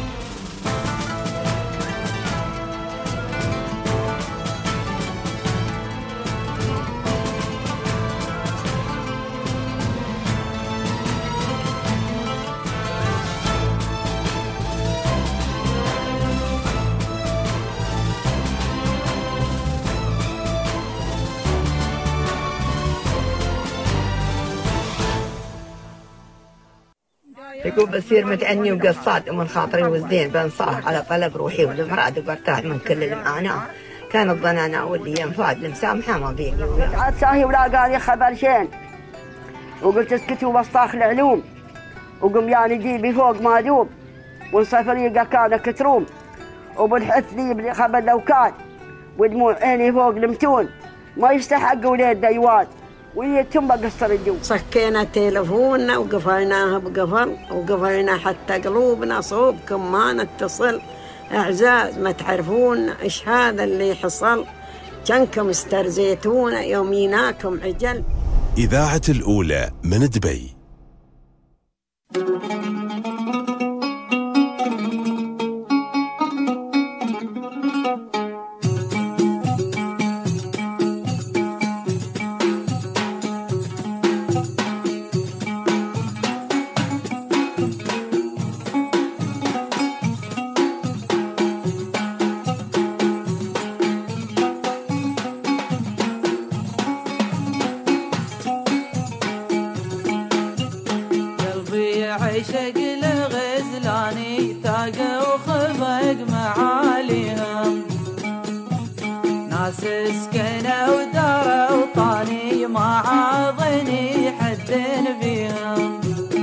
يقول بصير متعني وقصاد ومن خاطري والزين بنصاح على طلب روحي والمراد وبرتاح من كل المعاناة. كانت ظنانا واللي ينفاد المسامحة ما بيني وياه. عاد ساهي ولا قال لي خبر شين، وقلت اسكتوا بسطاخ العلوم، وقم يعني جيبي فوق ما دوب، والصفريقة كان كتروم، وبالحث لي خبر لو كان، ودموع عيني فوق المتون ما يستحقوا لي الديوان، ويتم بقصر الجو. صكينا تلفوننا وقفلناها بقفل، وقفلنا حتى قلوبنا صوبكم ما نتصل. اعزاز ما تعرفون ايش هذا اللي حصل، جنكم استرزيتونا يوميناكم عجل. إذاعة الأولى من دبي. عشق الغزلاني تاقى وخفق معاليهم، ناس سكنوا وداروا طاني ما عاضني حد فيهم.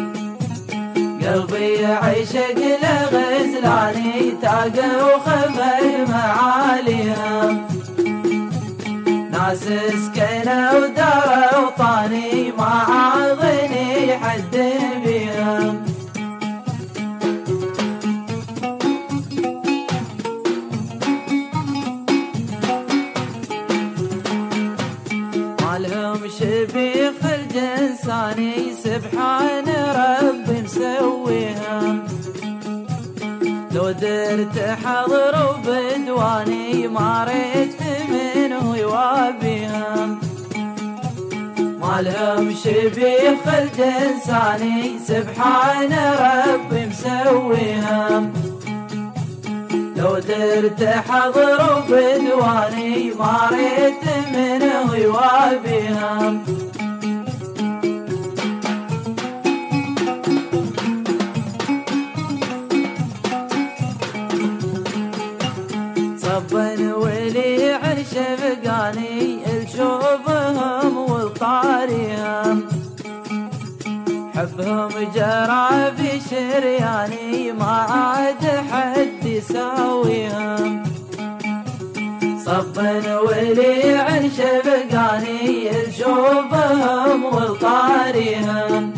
قلبي عشق الغزلاني تاقى وخفق معاليهم، ناس سكنوا وداروا طاني ما عاضني حد فيهم. مالهم شبيه في الجنساني سبحان ربي مسويهم، لو درت حضر بدواني ما ريت منه يوابيهم. مالهم شبيه في الجنساني سبحان ربي مسويهم، لو درت حضر بدواني ما ريت منه يوابيهم. حبهم جرى في شرياني ما عاد حد يساويهم صب ولي عن شبقاني يشوفهم والطاريهم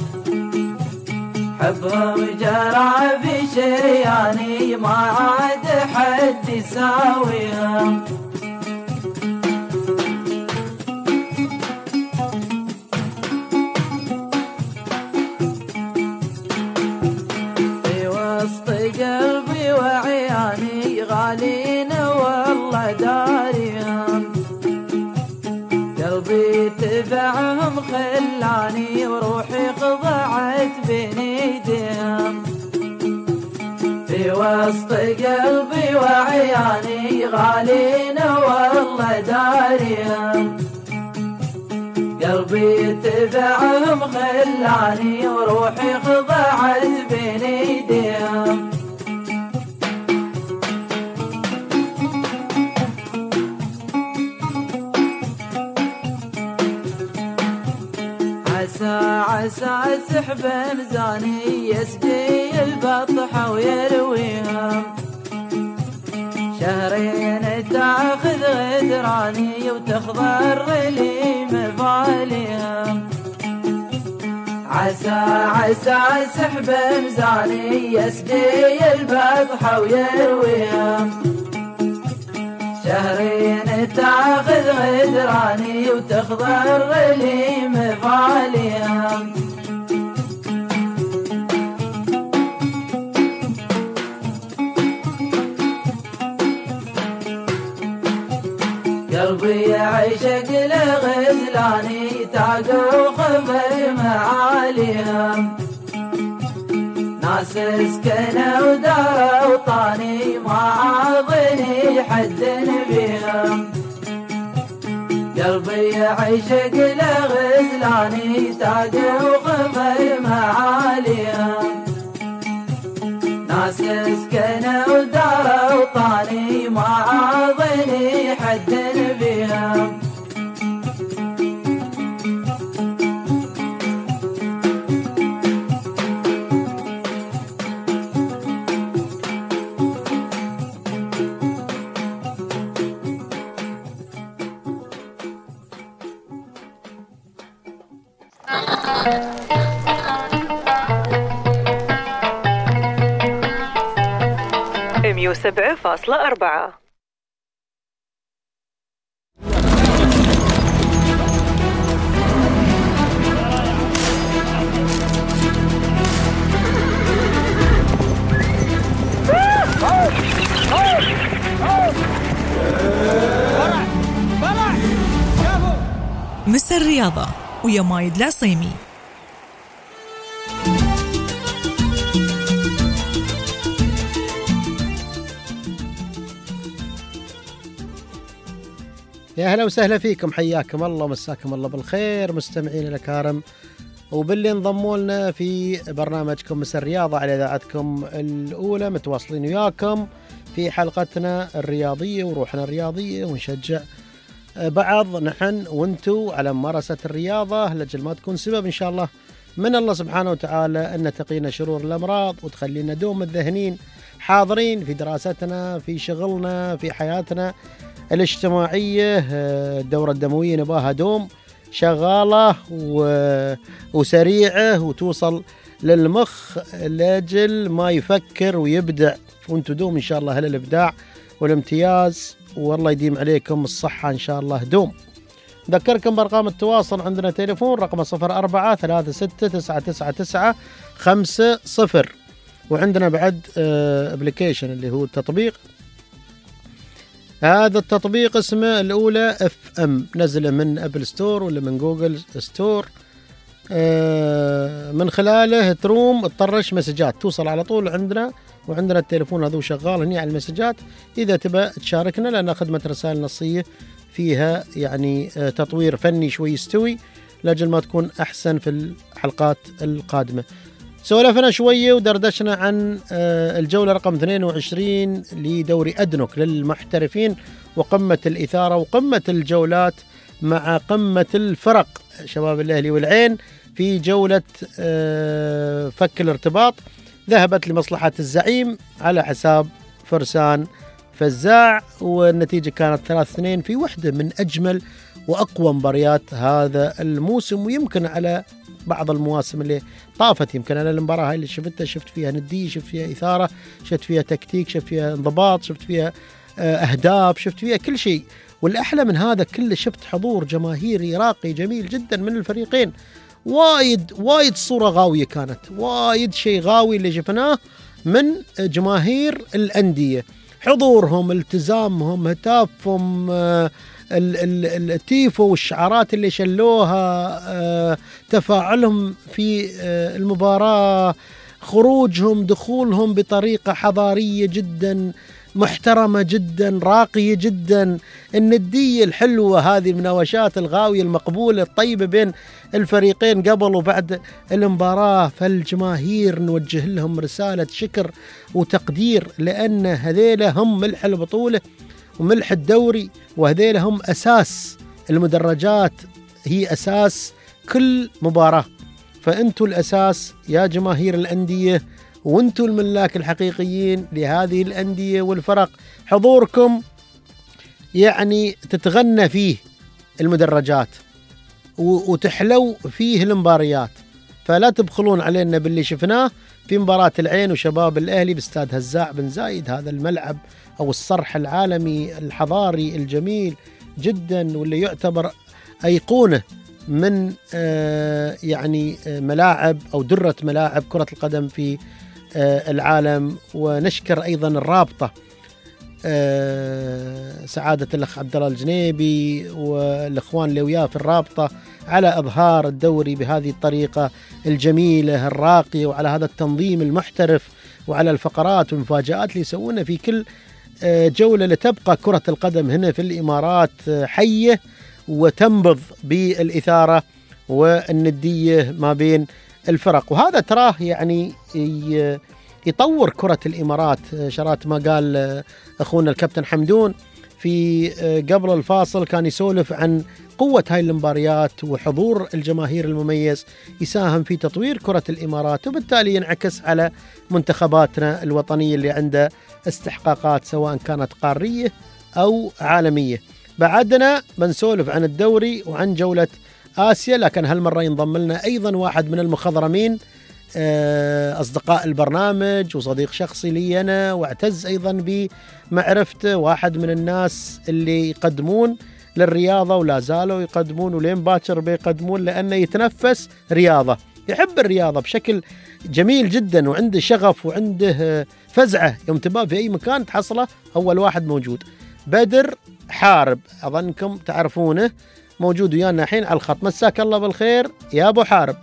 حبهم جرى في شرياني ما عاد حد يساويهم في وسط قلبي وعياني غالين والله داريهم قلبي تبعهم خلاني وروحي خضعت بين ايديهم في وسط قلبي وعياني غالين والله داريهم قلبي تبعهم خلاني وروحي خضعت بين ايديهم عسى عسى سحب زاني يسقي البطحة ويرويهم شهرين تاخذ غدراني وتخضر لي مفاليهم عسى عسى سحب زاني يسقي البطحة ويرويهم شهرين تاخذ غدراني وتخضر لي مفاليهم قلبي يعشق لغزلاني تاقوا خبر معاليهم ناس سكنوا داروا طاني ما عاضني حد بيهم قلبي يعشق لغزلاني تاقوا خبر معاليهم ناس سكنوا داروا طاني ما عاضني حد بيهم مية وسبعة فاصلة أربعة. مستر الرياضة ويا مايد العصيمي. يا هلا وسهلا فيكم، حياكم الله ومساكم الله بالخير مستمعين الأكارم وباللي انضموا لنا في برنامجكم مس الرياضة على إذاعتكم الأولى، متواصلين وياكم في حلقتنا الرياضية وروحنا الرياضية ونشجع بعض نحن وانتو على ممارسة الرياضة لأجل ما تكون سبب إن شاء الله من الله سبحانه وتعالى أن تقينا شرور الأمراض وتخلينا دوم الذهنين حاضرين في دراستنا في شغلنا في حياتنا الاجتماعية. الدورة الدموية نباها دوم شغالة وسريعة وتوصل للمخ لأجل ما يفكر ويبدع، وانتو دوم إن شاء الله هالإبداع والامتياز والله يديم عليكم الصحة إن شاء الله دوم. ذكركم بأرقام التواصل، عندنا تليفون رقم صفر أربعة ثلاثة ستة تسعة تسعة تسعة خمسة صفر، وعندنا بعد ابليكيشن اللي هو التطبيق. هذا التطبيق اسمه الأولى اف ام، نزله من ابل ستور ولا من جوجل ستور. من خلاله تروم تطرش مسجات توصل على طول عندنا، وعندنا التليفون هذا شغال هني على المسجات إذا تبى تشاركنا، لأن خدمة رسائل نصية فيها يعني تطوير فني شوي يستوي لأجل ما تكون أحسن في الحلقات القادمة. سولفنا شوية ودردشنا عن الجولة رقم اثنين وعشرين لدوري أدنوك للمحترفين وقمة الإثارة وقمة الجولات مع قمة الفرق. شباب الأهلي والعين في جولة فك الارتباط ذهبت لمصلحة الزعيم على حساب فرسان فزاع، والنتيجة كانت ثلاث اثنين في واحدة من أجمل وأقوى مباريات هذا الموسم، ويمكن على بعض المواسم اللي طافت. يمكن أنا المباراة هاي اللي شفتها شفت فيها ندية، شفت فيها إثارة، شفت فيها تكتيك، شفت فيها انضباط، شفت فيها أهداف، شفت فيها كل شيء. والأحلى من هذا كله شفت حضور جماهيري راقي جميل جدا من الفريقين. وايد وايد صورة غاوية كانت، وايد شيء غاوي اللي شفناه من جماهير الأندية، حضورهم، التزامهم، هتافهم، التيفو والشعارات اللي شلوها، تفاعلهم في المباراة، خروجهم، دخولهم بطريقة حضارية جدا، محترمة جدا، راقية جدا. الندية الحلوة هذه، المناوشات الغاوية المقبولة الطيبة بين الفريقين قبل وبعد المباراة. فالجماهير نوجه لهم رسالة شكر وتقدير، لأن هذيلا هم ملح البطولة وملح الدوري، وهذيلا هم أساس المدرجات، هي أساس كل مباراة. فأنتوا الأساس يا جماهير الأندية، وانتوا الملاك الحقيقيين لهذه الأندية والفرق. حضوركم يعني تتغنى فيه المدرجات وتحلو فيه المباريات، فلا تبخلون علينا باللي شفناه في مباراة العين وشباب الأهلي باستاد هزاع بن زايد. هذا الملعب أو الصرح العالمي الحضاري الجميل جدا، واللي يعتبر أيقونة من آه يعني آه ملاعب أو درة ملاعب كرة القدم في آه العالم. ونشكر أيضا الرابطة، آه سعادة الأخ عبد الله الجنيبي والإخوان اللي وياه في الرابطة على إظهار الدوري بهذه الطريقة الجميلة الراقية، وعلى هذا التنظيم المحترف، وعلى الفقرات والمفاجآت اللي يسوونها في كل آه جولة، لتبقى كرة القدم هنا في الإمارات آه حية وتنبض بالإثارة والندية ما بين الفرق. وهذا تراه يعني يطور كرة الإمارات. شرات ما قال أخونا الكابتن حمدون في قبل الفاصل، كان يسولف عن قوة هاي المباريات وحضور الجماهير المميز يساهم في تطوير كرة الإمارات، وبالتالي ينعكس على منتخباتنا الوطنية اللي عندها استحقاقات سواء كانت قارية أو عالمية. بعدنا بنسولف عن الدوري وعن جولة آسيا، لكن هالمرة ينضم لنا أيضا واحد من المخضرمين، أصدقاء البرنامج وصديق شخصي لي أنا، واعتز أيضا بمعرفته، واحد من الناس اللي يقدمون للرياضة ولا زالوا يقدمون ولين باكر بيقدمون، لأنه يتنفس رياضة، يحب الرياضة بشكل جميل جدا، وعنده شغف وعنده فزعة يوم تباه في أي مكان تحصله أول واحد موجود. بدر حارب أظنكم تعرفونه، موجود ويانا الحين على الخط. مساك الله بالخير يا أبو حارب.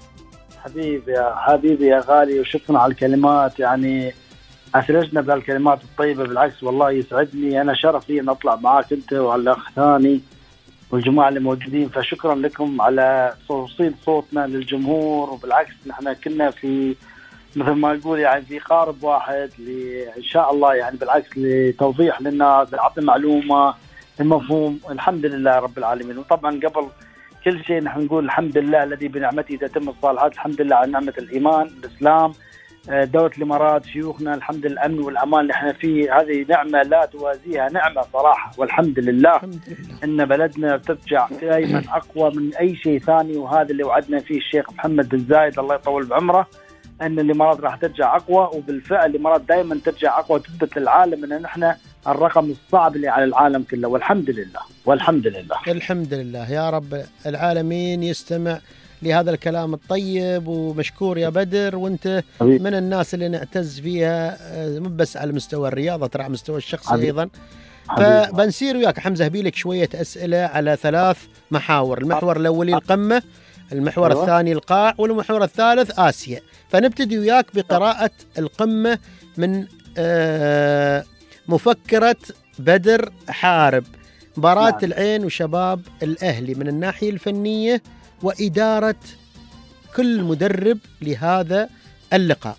حبيبي يا حبيبي يا غالي، وشكرا على الكلمات، يعني أسرجنا بالكلمات الطيبة. بالعكس والله يسعدني، أنا شرف لي أن أطلع معاك أنت وعلى الأخ ثاني والجماعة اللي موجودين، فشكرا لكم على توصيل صوتنا للجمهور. وبالعكس نحن كنا في مثل ما نقول يعني في قارب واحد إن شاء الله، يعني بالعكس لتوضيح للناس، لعطي معلومة المفهوم. الحمد لله رب العالمين. وطبعا قبل كل شيء نحن نقول الحمد لله الذي بنعمته تتم الصالحات، الحمد لله على نعمة الإيمان، الإسلام، دولة الإمارات، شيوخنا، الحمد لله الأمن والأمان اللي احنا فيه، هذه نعمة لا توازيها نعمة صراحة. والحمد لله إن بلدنا ترجع دائما أقوى من أي شيء ثاني، وهذا اللي وعدنا فيه الشيخ محمد بن زايد الله يطول بعمره، أن الإمارات راح ترجع أقوى. وبالفعل الإمارات دائما ترجع أقوى، تثبت للعالم أن نحن الرقم الصعب اللي على العالم كله. والحمد لله والحمد لله الحمد لله يا رب العالمين يستمع لهذا الكلام الطيب. ومشكور يا بدر، وانت حبيب. من الناس اللي نعتز فيها، مو بس على مستوى الرياضة، ترى على مستوى الشخصي حبيب. أيضا حبيب. فبنسير وياك حمزة هبيلك شوية أسئلة على ثلاث محاور. المحور الأولي القمة، المحور أيوة. الثاني القاع، والمحور الثالث آسيا. فنبتدي وياك بقراءة القمة من آه مفكرة بدر حارب. مباراة نعم. العين وشباب الأهلي من الناحية الفنية وإدارة كل مدرب لهذا اللقاء.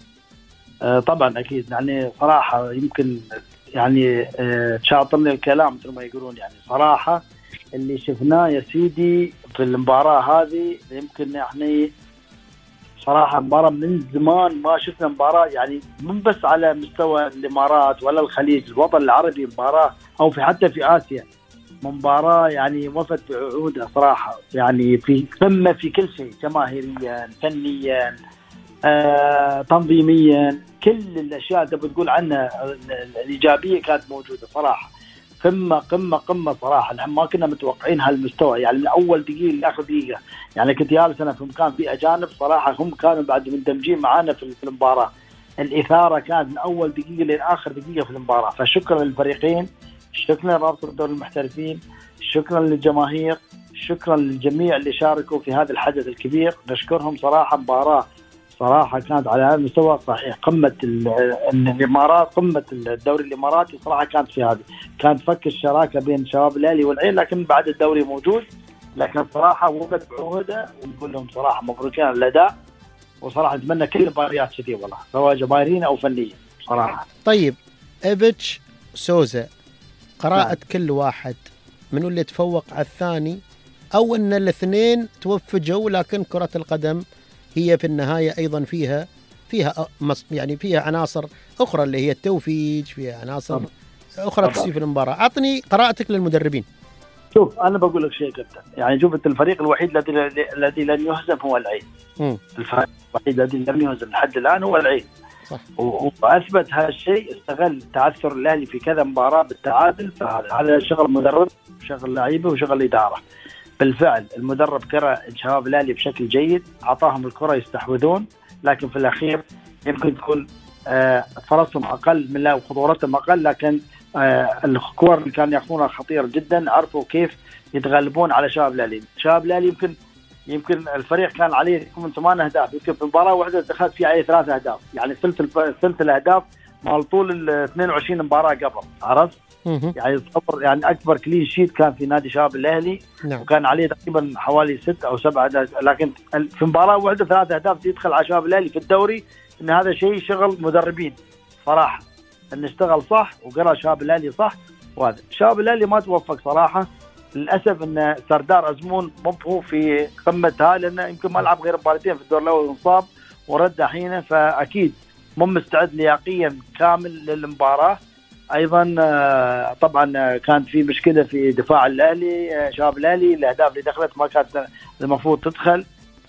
آه طبعا أكيد، يعني صراحة يمكن يعني آه شاطرني الكلام مثل ما يقولون، يعني صراحة اللي شفناه يا سيدي في المباراة هذه يمكن يعني صراحة مباراة من زمان ما شفنا مباراة، يعني مو بس على مستوى الإمارات ولا الخليج، الوطن العربي مباراة، أو في حتى في آسيا مباراة يعني وفت بعودها صراحة، يعني في قمة في كل شيء، جماهيريا، فنيا، آه، تنظيميا، كل الأشياء تبي تقول عنها الإيجابية كانت موجودة صراحة. قمة قمة قمة صراحة، نحن ما كنا متوقعين هالمستوى، يعني من أول دقيقة لآخر دقيقة، يعني كنت جالس أنا في مكان فيه أجانب صراحة هم كانوا بعد مندمجين معانا في المباراة، الإثارة كانت من أول دقيقة لآخر دقيقة في المباراة. فشكرا للفريقين، شكرا لرابطة الدوري المحترفين، شكرا للجماهير، شكرا للجميع اللي شاركوا في هذا الحدث الكبير، نشكرهم صراحة. مباراة صراحة كانت على هذا المستوى صحيح، قمة الإمارات، قمة الدوري الإماراتي صراحة كانت في هذه، كانت فك الشراكة بين شباب الأهلي والعين، لكن بعد الدوري موجود، لكن صراحة وقت بعودة، ونقول لهم صراحة مبروكين على الأداء، وصراحة نتمنى كل المباريات كذي والله، سواء جماهيريين أو فنيين صراحة. طيب إيفيتش سوزا، قراءة نعم. كل واحد منو اللي تفوق على الثاني، أو أن الاثنين توفجوا، لكن كرة القدم هي في النهاية أيضا فيها فيها يعني فيها عناصر أخرى اللي هي التوفيج، فيها عناصر طبعا. أخرى تصير في المباراة. أعطني قراءتك للمدربين. شوف أنا بقول لك شيء كابتن، يعني شوف الفريق الوحيد الذي الذي لن يهزم هو العين. م. الفريق الوحيد الذي لم يهزم لحد الآن هو العين. صح. وأثبت هذا الشيء، استغل تعثر الأهلي في كذا مباراة بالتعادل، فهذا شغل مدرب، شغل لاعيبه، وشغل إدارة. بالفعل المدرب قرأ شباب الأهلي بشكل جيد، أعطاهم الكرة يستحوذون، لكن في الأخير يمكن تكون آه فرصهم أقل من لا وخطورتهم أقل، لكن آه الكور اللي كانوا يأخذونها خطير جدا، عرفوا كيف يتغلبون على شباب الأهلي. شباب الأهلي يمكن يمكن الفريق كان عليه يكون ثمان أهداف، يمكن في مباراة واحدة دخلت فيها عليه ثلاث أهداف، يعني ثلث ثلث الأهداف مال طول ال اثنين وعشرين مباراة قبل، عرفت؟ يعني تصور يعني أكبر كلين شيت كان في نادي شباب الأهلي. نعم. وكان عليه تقريبا حوالي ست أو سبع أهداف، لكن في مباراة واحدة ثلاث أهداف يدخل على شباب الأهلي في الدوري، إن هذا شيء شغل مدربين صراحة، إن نشتغل صح وقرأ شباب الأهلي صح. وهذا شباب الأهلي ما توفق صراحة للأسف، إن سردار أزمون مو في قمة هاي، لأنه يمكن ما لعب غير مباراتين في الدور الأول وانصاب ورد حينه، فأكيد مو مستعد لياقيا كامل للمباراة. أيضا طبعا كانت في مشكلة في دفاع الأهلي، شباب الأهلي الأهداف اللي دخلت ما كانت المفروض تدخل.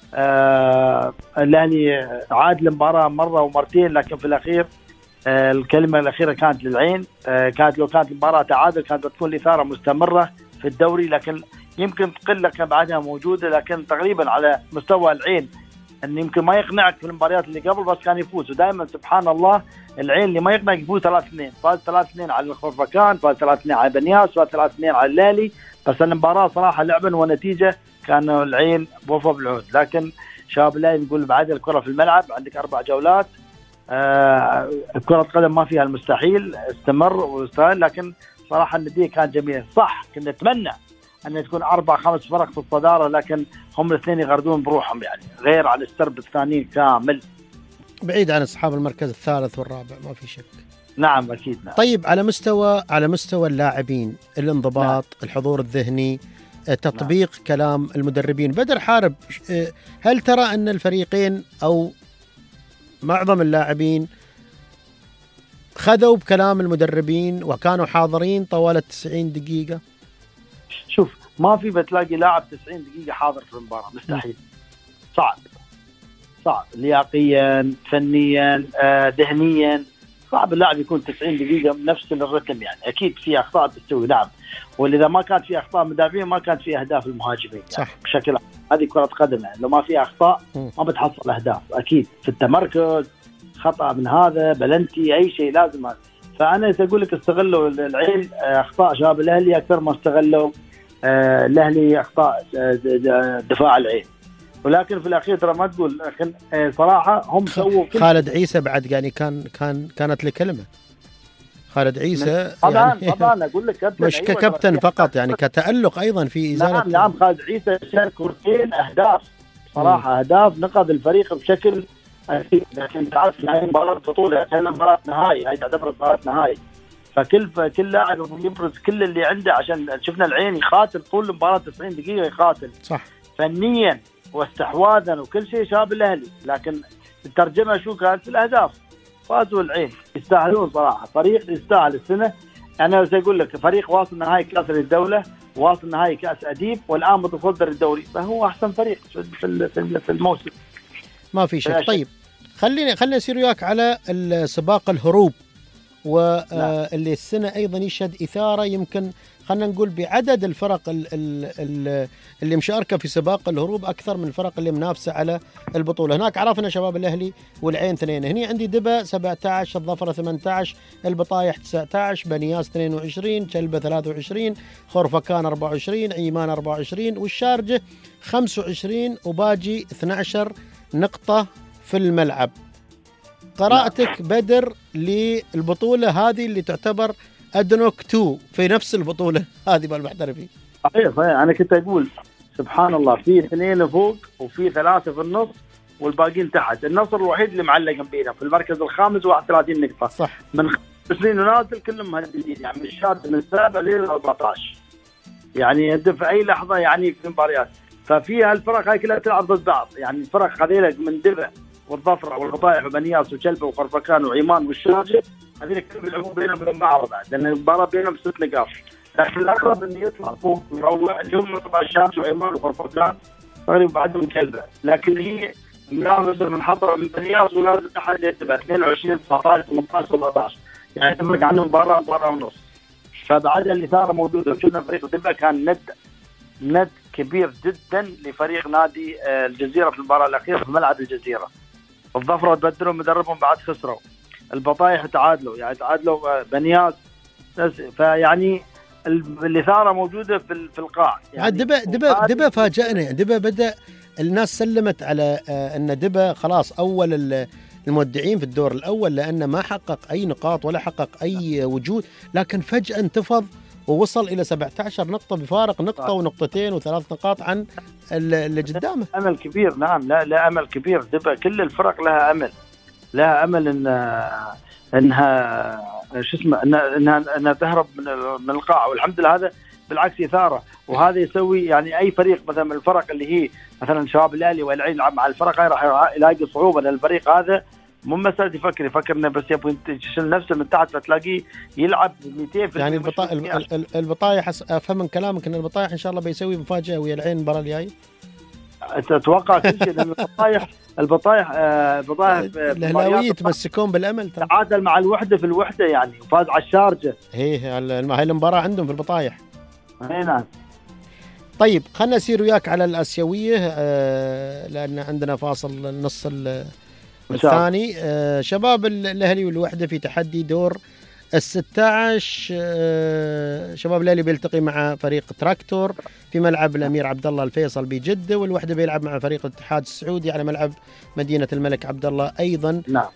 الأهلي عاد المباراة مرة ومرتين، لكن في الأخير الكلمة الأخيرة كانت للعين. كانت لو كانت المباراة تعادل كانت تكون الإثارة مستمرة في الدوري، لكن يمكن تقل لك بعدها موجودة، لكن تقريبا على مستوى العين أن يمكن ما يقنعك في المباريات اللي قبل، بس كان يفوز. ودائما سبحان الله العين اللي ما يقنعك يفوز ثلاث اثنين، فاز ثلاث اثنين على الخرفكان، فاز ثلاث اثنين على بنياس، فاز ثلاث اثنين على الأهلي. بس المباراة صراحة لعبا ونتيجة كان العين بوفى بالعود، لكن شباب الأهلي نقول بعد الكرة في الملعب، عندك أربع جولات، آه كرة قدم ما فيها المستحيل، استمر واستمر. لكن صراحة النتيجة كانت جميلة. صح كنا نتمنى أن تكون أربع خمس فرق في الصدارة، لكن هم الاثنين يغردون بروحهم، يعني غير على السرب الثاني كامل، بعيد عن أصحاب المركز الثالث والرابع، ما في شك. نعم أكيد. نعم. طيب على مستوى على مستوى اللاعبين، الانضباط، نعم. الحضور الذهني، تطبيق نعم. كلام المدربين، بدر حارب، هل ترى أن الفريقين أو معظم اللاعبين خذوا بكلام المدربين وكانوا حاضرين طوال التسعين دقيقة؟ شوف ما في بتلاقي لاعب تسعين دقيقة حاضر في المباراة، مستحيل، صعب صعب لياقيا، فنيا، آه، ذهنيا، صعب اللاعب يكون تسعين دقيقة بنفس الرتم. يعني أكيد في أخطاء تستوي، نعم، وإذا ما كانت في أخطاء مدافعين ما كانت في أهداف المهاجمين، يعني صح. بشكل عام هذه كرة قدم، يعني لو ما في أخطاء ما بتحصل أهداف، أكيد في التمركز خطأ من هذا بلنتي أي شيء لازم هذا. فأنا أقول لك استغلوا العين أخطاء شباب الأهلي أكثر ما استغلوا آه الأهلي أخطاء آه دفاع العين. ولكن في الأخير ترى ما تقول، لكن آه صراحة هم سووا. خالد عيسى بعد يعني كان كان كانت لكلمة خالد عيسى طبعا يعني طبعا أقول لك كابتن، مش أيوة ككابتن فقط، يعني كتألق أيضا في إزالة. نعم نعم خالد عيسى شارك كورتين أهداف صراحة، أهداف نقذ الفريق بشكل أكيد. لكن تعرف يعني مباراة بطولة، هي مباراة نهائي، هي تعتبر مباراة نهائي، فكل كل لاعب يبرز كل اللي عنده، عشان شفنا العين يقاتل طول المباراه تسعين دقيقه يقاتل صح فنيا واستحواذا وكل شيء شاب الاهلي، لكن الترجمه شو كانت؟ الاهداف. فازوا العين، يستاهلون صراحه، فريق يستاهل السنه. انا بس اقول لك فريق واصل نهائي كاس الدوله، واصل نهائي كاس اديب، والان متصدر الدوري، فهو احسن فريق في في الموسم ما في شك. طيب خليني خليني اسير وياك على سباق الهروب، واللي السنه ايضا يشهد اثاره، يمكن خلينا نقول بعدد الفرق ال ال اللي مشاركه في سباق الهروب اكثر من الفرق اللي منافسه على البطوله. هناك عرفنا شباب الاهلي والعين اثنين، هني عندي دبا سبعة عشر، الظفره ثمانية عشر، البطايح تسعة عشر، بنياس اثنين وعشرين، كلبه ثلاثة وعشرين، خرفكان أربعة وعشرين، عيمان أربعة وعشرين، والشارجه خمسة وعشرين، وباجي اثنتي عشرة نقطه في الملعب. قراءتك بدر للبطوله هذه اللي تعتبر أدنوك تو في نفس البطولة هذه بالمحترفين؟ صحيح صحيح. أنا كنت أقول سبحان الله، في اثنين فوق وفي ثلاثة في النص والباقيين تحت. النصر الوحيد اللي معلق بينا في المركز الخامس واحد وثلاثين نقطة صح، من خمس سنين ونازل كلهم مهددين، يعني من الشهر من السابع لل أربعة عشر، يعني في أي لحظة يعني في مباريات. ففي هالفرق هاي كلها تلعب ضد بعض، يعني الفرق هذيلا من دبا والظفرة والبطايح وبنياس وكلبة وخرفكان وعيمان والشارجة، هذين كلهم يلعبون بينهم وبين بعض بعد، لأن المباراة بينهم ست نقاط. لكن الأقرب إنه يطلع فوق ويروح اليوم طبعا الشارجة وعيمان وخرفكان تقريبا بعدهم كلبة، لكن هي منافسة من حضرة من بنياس ونازل تحت لتبع اثنين وعشرين تسعة عشر ثمانية عشر سبعة عشر، يعني تفرق عنهم مباراة مباراة ونص. فبعد الإثارة موجودة. شفنا فريق دبا كان ند ند كبير جدا لفريق نادي الجزيرة في المباراة الأخيرة في ملعب الجزيرة. الظفرة تبدلوا مدربهم بعد خسروا، البطايح تعادلوا، يعني تعادلوا بنياس، فيعني الإثارة موجودة في في القاع. يعني دبا دبا دبا فاجأنا، دبا بدأ الناس سلمت على أن دبا خلاص أول المودعين في الدور الأول، لأنه ما حقق أي نقاط ولا حقق أي وجود، لكن فجأة انتفض ووصل إلى سبعة عشر نقطة بفارق نقطة ونقطتين وثلاث نقاط عن اللي قدامه. أمل كبير. نعم، لا لا أمل كبير. دبا كل الفرق لها أمل، لها أمل إن إنها شو اسمه إنها إنها تهرب من من القاع، والحمد لله هذا بالعكس إثارة. وهذا يسوي يعني أي فريق مثلا من الفرق اللي هي مثلا شباب الأهلي والعين يلعب مع الفرق هاي راح يلاقي صعوبة، لأن الفريق هذا مو مسألة يفكر يفكر إنه بس يبغى يشيل نفسه من تحت فتلاقيه يلعب مئتين في يعني البطا... البطايح أفهم من كلامك إن البطايح إن شاء الله بيسوي مفاجأة ويا العين المباراة الجاية. أتوقع كل شيء، لأن البطايح البطايح البطايح الهلاوية تمسكون بالأمل. تعادل مع الوحدة في الوحدة يعني وفاز على الشارجة. هي هاي المباراة عندهم في البطايح. اي نعم. طيب خلنا نسير وياك على الآسيوية آه لأن عندنا فاصل النص الثاني. آه شباب الأهلي والوحدة في تحدي دور الستة عشر. آه شباب الأهلي بيلتقي مع فريق تراكتور في ملعب الأمير عبد الله الفيصل بجدة، والوحدة بيلعب مع فريق الاتحاد السعودي على ملعب مدينة الملك عبد الله أيضا نعم.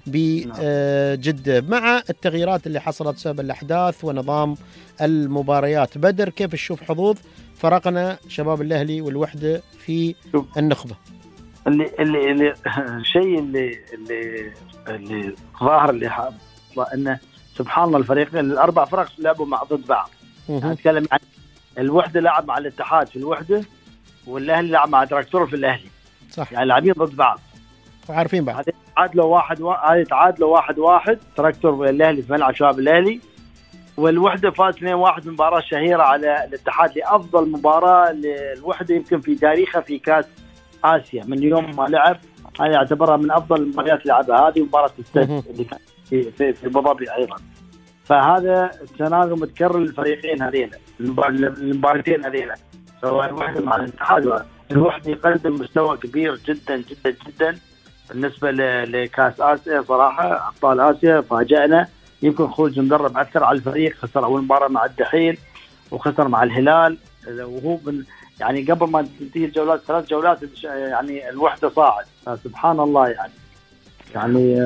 بجدة، مع التغييرات اللي حصلت بسبب الأحداث ونظام المباريات. بدر كيف تشوف حظوظ فرقنا شباب الأهلي والوحدة في النخبة؟ اللي اللي اللي الشيء اللي اللي اللي ظاهر اللي حاب انه سبحان الله الفريقين الاربع فرق لعبوا مع ضد بعض. اتكلم عن الوحدة لعب مع الاتحاد في الوحدة، والاهلي لعب مع تراكتور في الاهلي. صح، يعني لاعبين ضد بعض وعارفين بعض. هذه تعادلوا واحد هذه تعادلوا واحد واحد تراكتور والاهلي في ملعب شباب الاهلي، والوحدة فاز اثنين واحد مباراة شهيرة على الاتحاد لأفضل مباراة للوحدة يمكن في تاريخها في كاس آسيا من يوم ما لعب. هذه يعتبرها من أفضل المباريات اللي لعبها، هذه مباراة السد اللي كانت في في في أبو ظبي أيضا. فهذا تناغم متكرر للفريقين هذيلا، المباراتين هذيلا سواء الوحدة مع الاتحاد. الوحدة يقدم مستوى كبير جدا جدا جدا بالنسبة لكاس آسيا. صراحة أبطال آسيا فاجأنا، يمكن خروج مدرب أثر على الفريق. خسر أول مباراة مع الدحيل وخسر مع الهلال، وهو من يعني قبل ما تنتهي الجولات ثلاث جولات يعني الوحدة صاعد. سبحان الله يعني يعني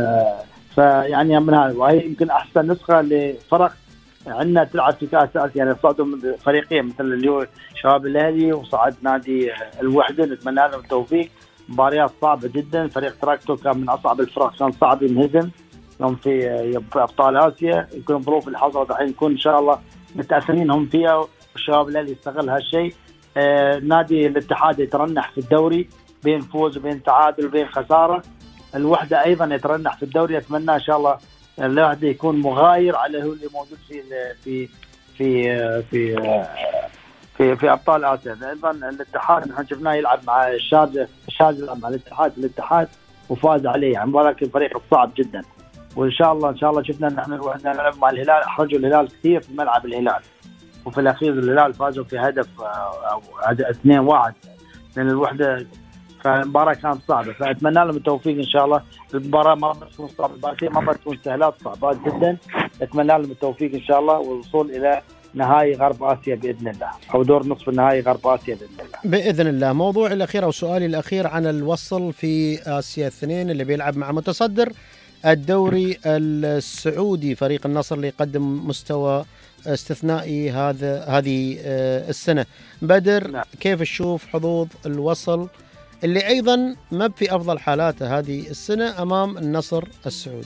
فيعني من هذا، وهي يمكن أحسن نسخة لفرق عندنا تلعب في كأس آسيا. يعني صعدوا فريقين مثل اليوم شباب الأهلي وصعد نادي الوحدة، نتمنى لهم التوفيق. مباريات صعبة جدا، فريق تراكتور كان من أصعب الفرق، كان صعب ينهزم يوم في في ابطال اسيا، يكون الظروف اللي حصلت الحين نكون ان شاء الله متاثرين هم فيها، والشباب اللي يستغل هالشيء. آه نادي الاتحاد يترنح في الدوري بين فوز وبين تعادل وبين خساره. الوحده ايضا يترنح في الدوري، اتمنى ان شاء الله الوحده يكون مغاير على هو اللي موجود في في في في في, في ابطال اسيا. ايضا الاتحاد نحن شفناه يلعب مع الشارجه، الشارجه يلعب مع الاتحاد، الاتحاد وفاز عليه، يعني ولكن الفريق صعب جدا. وان شاء الله ان شاء الله شفنا نحن الوحده نلعب مع الهلال، احرجوا الهلال كثير في ملعب الهلال، وفي الاخير الهلال فازوا في هدف او اثنين واحد من الوحده، فالمباراه كانت صعبه. فاتمنى لهم التوفيق ان شاء الله. المباراه ما بتكون صعبه، ما بتكون سهلات، صعبات جدا. اتمنى لهم التوفيق ان شاء الله والوصول الى نهائي غرب اسيا باذن الله، او دور نصف النهائي غرب اسيا باذن الله. باذن الله. موضوعي الاخير او سؤالي الاخير عن الوصل في اسيا اثنين اللي بيلعب مع متصدر الدوري السعودي فريق النصر اللي يقدم مستوى استثنائي هذا هذه السنه. بدر، نعم. كيف تشوف حظوظ الوصل اللي ايضا ما في افضل حالاته هذه السنه امام النصر السعودي؟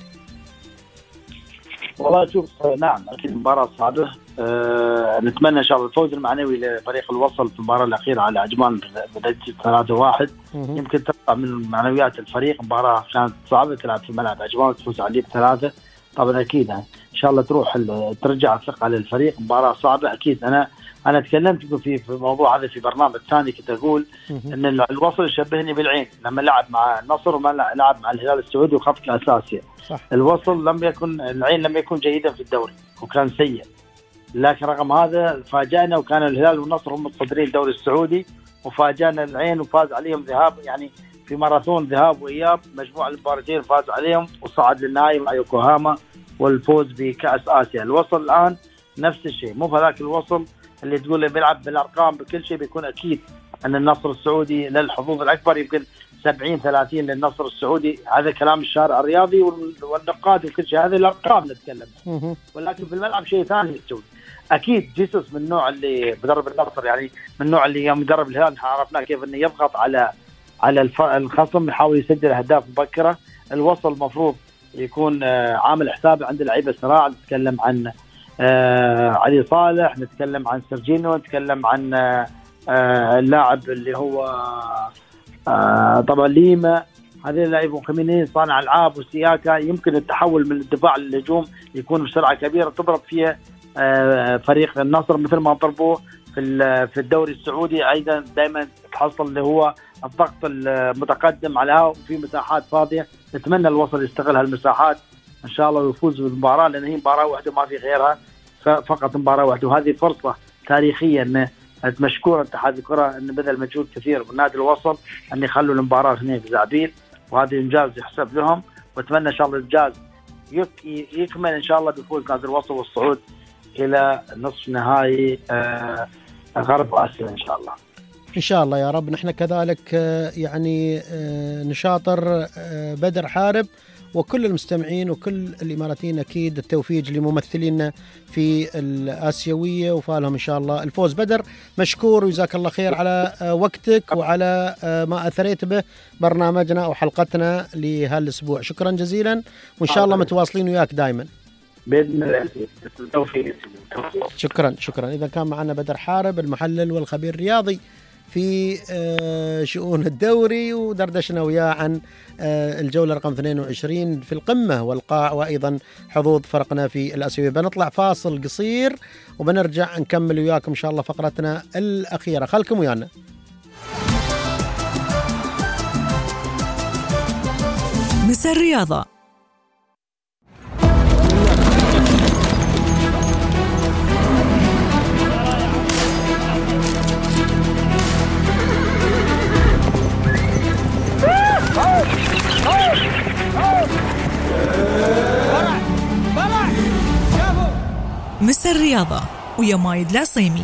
والله شوف، نعم اكيد مباراه صعبه. أه نتمنى ان شاء الله الفوز المعنوي لفريق الوصل في المباراه الاخيره على عجمان بنتيجه ثلاثة واحد. يمكن ترفع من معنويات الفريق. مباراه كانت صعبه، تلعب في ملعب عجمان وتفوز عليه بثلاثه، طبعا اكيد ان شاء الله تروح ترجع الثقه للفريق. مباراه صعبه اكيد. انا انا تكلمت في في الموضوع هذا في برنامج ثاني، كنت اقول ان الوصل يشبهني بالعين لما لعب مع النصر وما لعب مع الهلال السعودي وخط كاس اسيا. الوصل لم يكن العين لم يكن جيدا في الدوري وكان سيء، لكن رغم هذا فاجأنا، وكان الهلال والنصر هم متصدرين الدوري السعودي، وفاجأنا العين وفاز عليهم ذهاب، يعني في ماراثون ذهاب واياب مجموع المباراتين فاز عليهم وصعد للنهائي مع يوكوهاما والفوز بكأس آسيا. الوصل الآن نفس الشيء، مو هذاك الوصل اللي تقول بيلعب بالأرقام بكل شيء. بيكون أكيد أن النصر السعودي للحظوظ الأكبر، يمكن سبعين ثلاثين للنصر السعودي. هذا كلام الشارع الرياضي والنقاد وكل شيء، هذه الأرقام نتكلم، ولكن في الملعب شيء ثاني السعودي. أكيد جيسوس من النوع اللي بدرب النصر، يعني من النوع اللي يوم يدرب الهلال عرفنا كيف أنه يضغط على على الخصم، يحاول يسجل أهداف مبكرة. الوصل المفروض يكون عامل حساب عند اللعيبه الصراع. نتكلم عن علي صالح، نتكلم عن سيرجينو، نتكلم عن اللاعب اللي هو طبعا ليما. هذه اللاعبين مهمين، صانع العاب وسياكا. يمكن التحول من الدفاع للهجوم يكون بسرعه كبيره تضرب فيها فريق النصر مثل ما ضربوه في في الدوري السعودي. ايضا دائما تحصل اللي هو الضغط المتقدم على في مساحات فاضيه. نتمنى الوصل يستغل هالمساحات ان شاء الله ويفوز بالمباراه، لان هي مباراه واحده ما في غيرها، فقط مباراه واحده. وهذه فرصه تاريخيه ان مشكور اتحاد الكره ان بذل مجهود كثير من نادي الوصل ان يخلوا المباراه هنا في زعبيل، وهذا انجاز يحسب لهم. واتمنى ان شاء الله الانجاز يكمل ان شاء الله بفوز نادي الوصل والصعود الى نصف نهائي آه غرب اسيا ان شاء الله. إن شاء الله يا رب. نحن كذلك يعني نشاطر بدر حارب وكل المستمعين وكل الإماراتيين أكيد التوفيق لممثلينا في الآسيوية، وفالهم إن شاء الله الفوز. بدر مشكور وجزاك الله خير على وقتك وعلى ما أثريت به برنامجنا وحلقتنا لهالأسبوع. شكرا جزيلا، وإن شاء الله متواصلين وياك دائما بإذن الله. التوفيق. شكرا شكرا. إذا كان معنا بدر حارب المحلل والخبير الرياضي في شؤون الدوري، ودردشنا وياه عن الجولة رقم اثنين وعشرين في القمة والقاع، وأيضا حظوظ فرقنا في الآسيوية. بنطلع فاصل قصير وبنرجع نكمل وياكم إن شاء الله فقرتنا الأخيرة. خلكم ويانا. مساء الرياضة. مساء الرياضة ويا مايد العصيمي.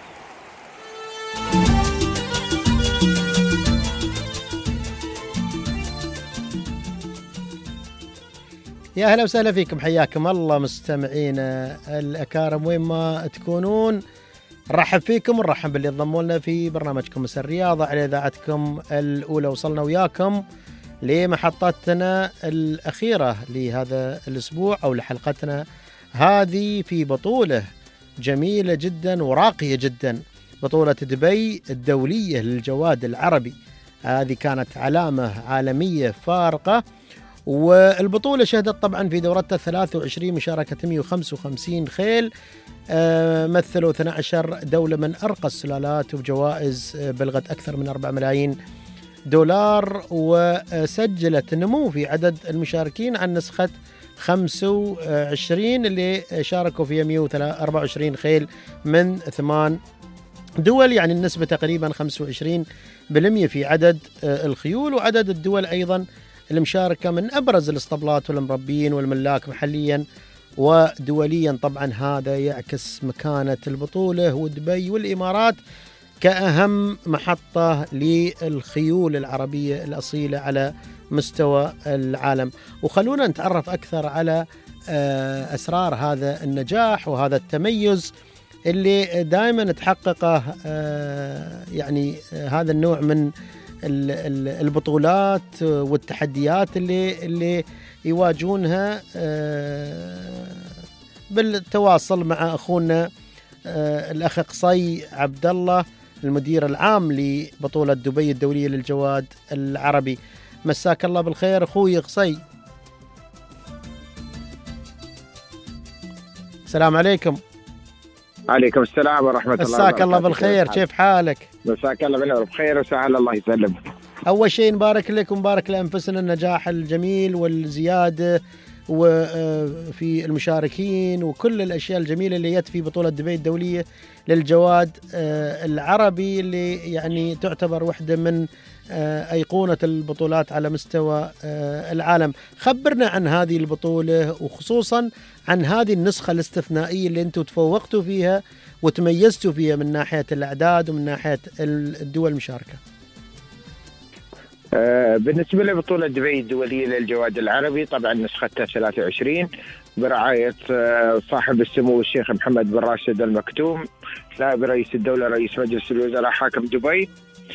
يا أهلا وسهلا فيكم، حياكم الله مستمعينا الأكارم وين ما تكونون. نرحب فيكم ونرحب باللي انضموا لنا في برنامجكم مساء الرياضة على إذاعتكم الأولى. وصلنا وياكم لمحطتنا الأخيرة لهذا الأسبوع أو لحلقتنا هذه في بطولة جميلة جدا وراقية جدا، بطولة دبي الدولية للجواد العربي. هذه كانت علامة عالمية فارقة، والبطولة شهدت طبعا في دورتها ثلاثة وعشرين مشاركة، مئة وخمسة وخمسين خيل، مثلوا اثنتي عشرة دولة من أرقى السلالات، وبجوائز بلغت أكثر من أربعة ملايين دولار، وسجلت نمو في عدد المشاركين عن نسخة خمسة وعشرين اللي شاركوا فيها مئة وأربعة وعشرين خيل من ثمان دول، يعني النسبة تقريبا خمسة وعشرين بالمئة في عدد الخيول، وعدد الدول أيضا المشاركة من أبرز الاسطبلات والمربيين والملاك محليا ودوليا. طبعا هذا يعكس مكانة البطولة ودبي والإمارات كأهم محطة للخيول العربية الأصيلة على مستوى العالم. وخلونا نتعرف أكثر على أسرار هذا النجاح وهذا التميز اللي دائما تحققه يعني هذا النوع من البطولات والتحديات اللي اللي يواجهونها بالتواصل مع أخونا الأخ قصي عبد الله المدير العام لبطولة دبي الدولية للجواد العربي. مساك الله بالخير أخوي قصي. السلام عليكم. عليكم السلام ورحمة الله وبركاته. مساك الله بالخير، كيف حالك؟ مساك الله بالخير بخير وسهل، الله يسلمك. أول شيء نبارك لك ونبارك لأنفسنا النجاح الجميل والزيادة وفي المشاركين وكل الأشياء الجميلة اللي جت في بطولة دبي الدولية للجواد العربي، اللي يعني تعتبر واحدة من أيقونة البطولات على مستوى العالم. خبرنا عن هذه البطولة، وخصوصا عن هذه النسخة الاستثنائية اللي أنتم تفوقتوا فيها وتميزتوا فيها من ناحية الأعداد ومن ناحية الدول المشاركة. بالنسبة لبطولة دبي الدولية للجواد العربي، طبعا نسختها ثلاثة وعشرين برعاية صاحب السمو الشيخ محمد بن راشد المكتوم، نائب رئيس الدولة رئيس مجلس الوزراء حاكم دبي.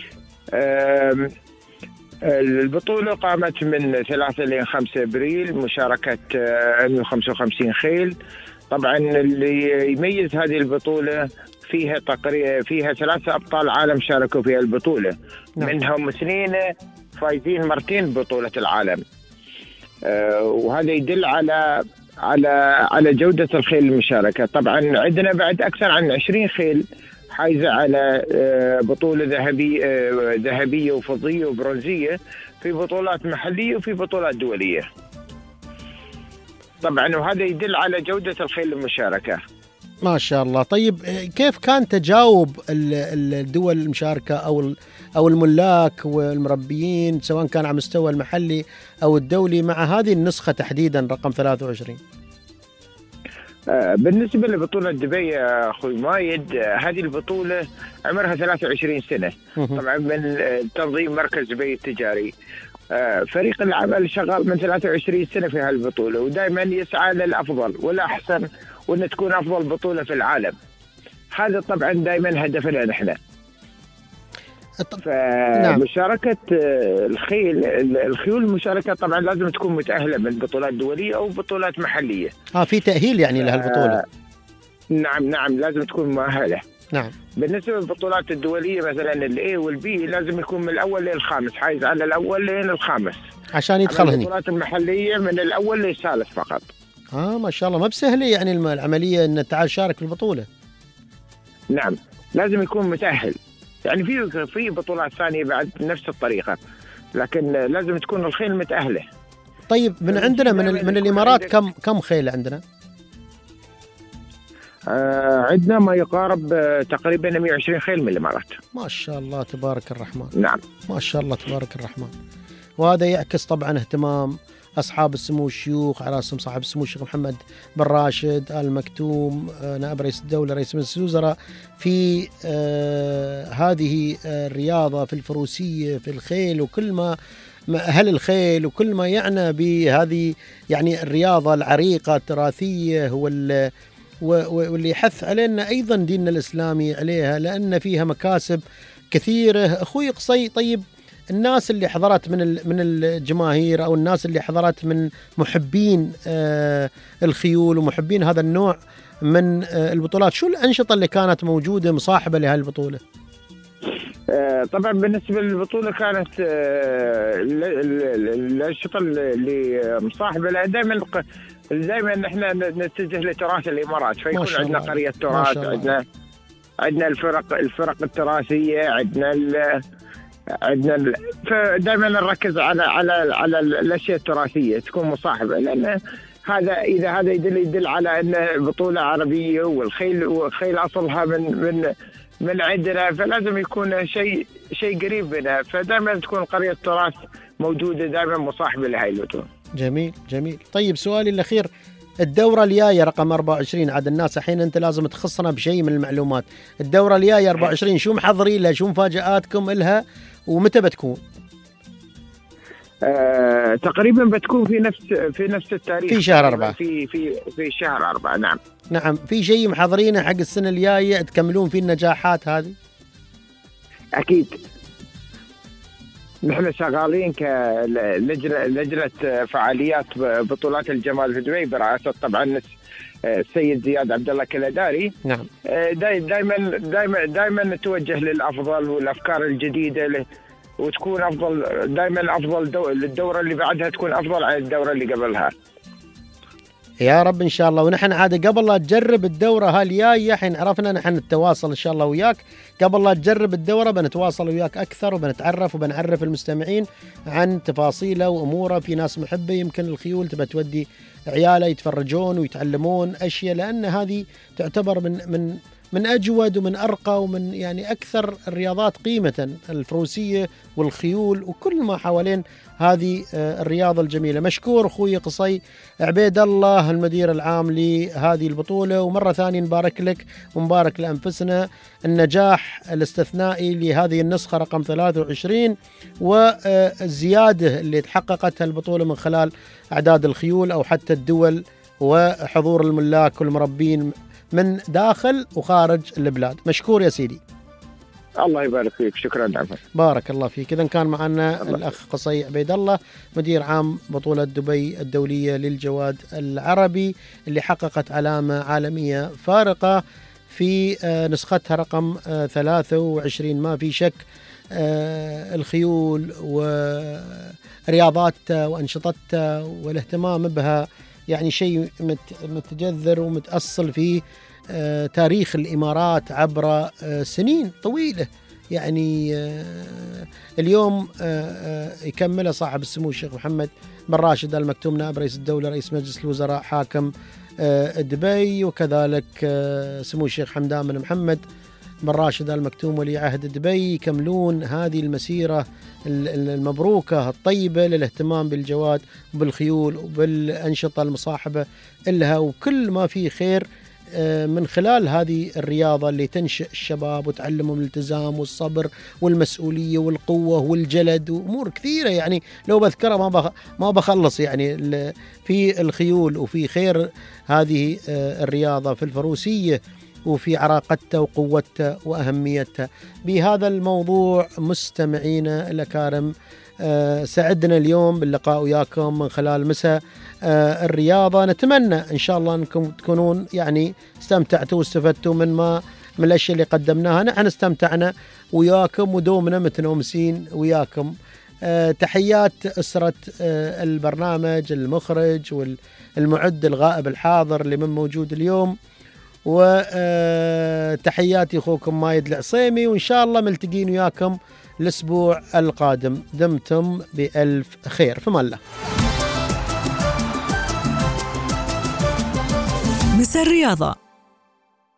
البطولة قامت من ثلاثة إلى خمسة أبريل، مشاركة مئة وخمسة وخمسين خيل. طبعا اللي يميز هذه البطولة فيها تقريبا فيها ثلاثة أبطال عالم شاركوا في البطولة، نعم. منهم اثنين فايزين مرتين ببطولة العالم، أه وهذا يدل على على على جودة الخيل المشاركة. طبعا عندنا بعد أكثر عن عشرين خيل حايزة على أه بطولة ذهبية أه ذهبية وفضية وبرونزية في بطولات محلية وفي بطولات دولية. طبعا وهذا يدل على جودة الخيل المشاركة. ما شاء الله. طيب كيف كان تجاوب الدول المشاركة أو أو الملاك والمربيين سواء كان على مستوى المحلي أو الدولي مع هذه النسخة تحديدا رقم ثلاثة وعشرين؟ بالنسبة لبطولة دبي أخوي مايد، هذه البطولة عمرها ثلاثة وعشرين سنة، طبعا من تنظيم مركز دبي التجاري. فريق العمل شغال من ثلاثة وعشرين سنة في هالبطولة، ودائما يسعى للأفضل والأحسن، وأن تكون أفضل بطولة في العالم. هذا طبعا دائما هدفنا نحن. فمشاركة الخيل الخيول المشاركة طبعا لازم تكون متأهلة من بطولات دولية أو بطولات محلية. آه في تأهيل يعني لهالبطولة؟ آه نعم نعم لازم تكون مؤهلة. نعم. بالنسبة للبطولات الدولية مثلا الأي والبي لازم يكون من الأول للخامس، حايز على الأول لين الخامس عشان يدخل هني. البطولات المحلية من الأول للثالث فقط. آه ما شاء الله، ما بسهلة يعني العملية أن تعال شارك في البطولة. نعم لازم يكون متأهل، يعني في في بطولات ثانية بعد نفس الطريقة، لكن لازم تكون الخيل متأهلة. طيب من عندنا من من الإمارات كم كم خيل عندنا؟ آه عندنا ما يقارب آه تقريبا مئة وعشرين خيل من الإمارات. ما شاء الله تبارك الرحمن. نعم ما شاء الله تبارك الرحمن. وهذا يعكس طبعا اهتمام أصحاب السمو الشيوخ، على رأسهم صاحب السمو الشيخ محمد بن راشد آل مكتوم نائب رئيس الدولة رئيس مجلس الوزراء في آه هذه الرياضة، في الفروسية، في الخيل، وكل ما أهل الخيل وكل ما يعنى بهذه يعني الرياضة العريقة التراثية وال واللي يحث علينا أيضا ديننا الإسلامي عليها، لأن فيها مكاسب كثيرة. أخوي قصي، طيب الناس اللي حضرت من من الجماهير أو الناس اللي حضرت من محبين الخيول ومحبين هذا النوع من البطولات، شو الأنشطة اللي كانت موجودة مصاحبة لهذه البطولة؟ طبعا بالنسبة للبطولة كانت الأنشطة اللي مصاحبة لها دائما دائما نحن نتجه لتراث الإمارات، فيكون عندنا قرية تراث، عندنا عندنا الفرق الفرق التراثية، عندنا ال عندنا ال فدائما نركز على على على الأشياء التراثية تكون مصاحبة، لأن هذا إذا هذا يدل يدل على أن بطولة عربية والخيل والخيل أصلها من من من عندنا، فلازم يكون شيء شيء قريب منها، فدائما تكون قرية التراث موجودة دائما مصاحبة لهي البطولة. جميل جميل. طيب سؤالي الأخير، الدورة الجاية رقم أربعة وعشرين، عاد الناس الحين أنت لازم تخصنا بشيء من المعلومات، الدورة الجاية أربعة وعشرين شو محضرين لها، شو مفاجآتكم إلها ومتى بتكون؟ آه، تقريبا بتكون في نفس في نفس التاريخ، في شهر أربعة، في في في شهر أربعة. نعم نعم. في شيء محضرينه حق السنة الجاية تكملون فيه النجاحات هذه؟ أكيد نحن شغالين كلجنة لجنة فعاليات بطولات الجمال في دبي برئاسة طبعا السيد زياد عبد الله كلاداري. نعم. دائما دائما دائما نتوجه للأفضل والأفكار الجديدة وتكون أفضل، دائما أفضل دو... الدورة اللي بعدها تكون أفضل عن الدورة اللي قبلها يا رب إن شاء الله. ونحن عاد قبل لا تجرب الدورة هالجاية حين عرفنا نحن نتواصل إن شاء الله وياك، قبل لا تجرب الدورة بنتواصل وياك أكثر وبنتعرف وبنعرف المستمعين عن تفاصيله وأموره. في ناس محبة يمكن الخيول تبى تودي عياله يتفرجون ويتعلمون أشياء، لأن هذه تعتبر من من من أجود ومن أرقى ومن يعني أكثر الرياضات قيمة، الفروسية والخيول وكل ما حوالين هذه الرياضة الجميلة. مشكور أخوي قصي عبيد الله المدير العام لهذه البطولة، ومرة ثانية نبارك لك ونبارك لأنفسنا النجاح الاستثنائي لهذه النسخة رقم ثلاثة وعشرين والزيادة اللي تحققتها البطولة من خلال أعداد الخيول أو حتى الدول وحضور الملاك والمربين من داخل وخارج البلاد. مشكور يا سيدي. الله يبارك فيك، شكرا عفوا. بارك الله فيك. إذن كان معنا الأخ قصي عبيد الله مدير عام بطولة دبي الدولية للجواد العربي اللي حققت علامة عالمية فارقة في نسختها رقم ثلاثة وعشرين. ما في شك الخيول ورياضاتها وأنشطتها والاهتمام بها يعني شيء متجذر ومتأصل في تاريخ الإمارات عبر سنين طويلة. يعني اليوم يكمل صاحب السمو الشيخ محمد بن راشد آل مكتوم نائب رئيس الدولة رئيس مجلس الوزراء حاكم دبي، وكذلك سمو الشيخ حمدان بن محمد بن راشد آل مكتوم ولي عهد دبي، يكملون هذه المسيرة المبروكة الطيبة للاهتمام بالجواد وبالخيول وبالأنشطة المصاحبة لها وكل ما فيه خير من خلال هذه الرياضة اللي تنشئ الشباب وتعلمهم الالتزام والصبر والمسؤولية والقوة والجلد وأمور كثيرة. يعني لو بذكرها ما بخ... ما بخلص يعني في الخيول وفي خير هذه الرياضة في الفروسية وفي عراقتها وقوتها وأهميتها. بهذا الموضوع مستمعينا الأكارم سعدنا اليوم باللقاء وياكم من خلال مساء الرياضة. نتمنى إن شاء الله أنكم تكونون يعني استمتعتوا واستفدتوا من ما من الأشياء اللي قدمناها. نحن استمتعنا وياكم ودومنا متنومسين وياكم. تحيات أسرة البرنامج، المخرج والمعد الغائب الحاضر اللي من موجود اليوم، وتحياتي أخوكم مايد العصيمي، وإن شاء الله ملتقين وياكم الأسبوع القادم. دمتم بألف خير، في الله. مساء الرياضة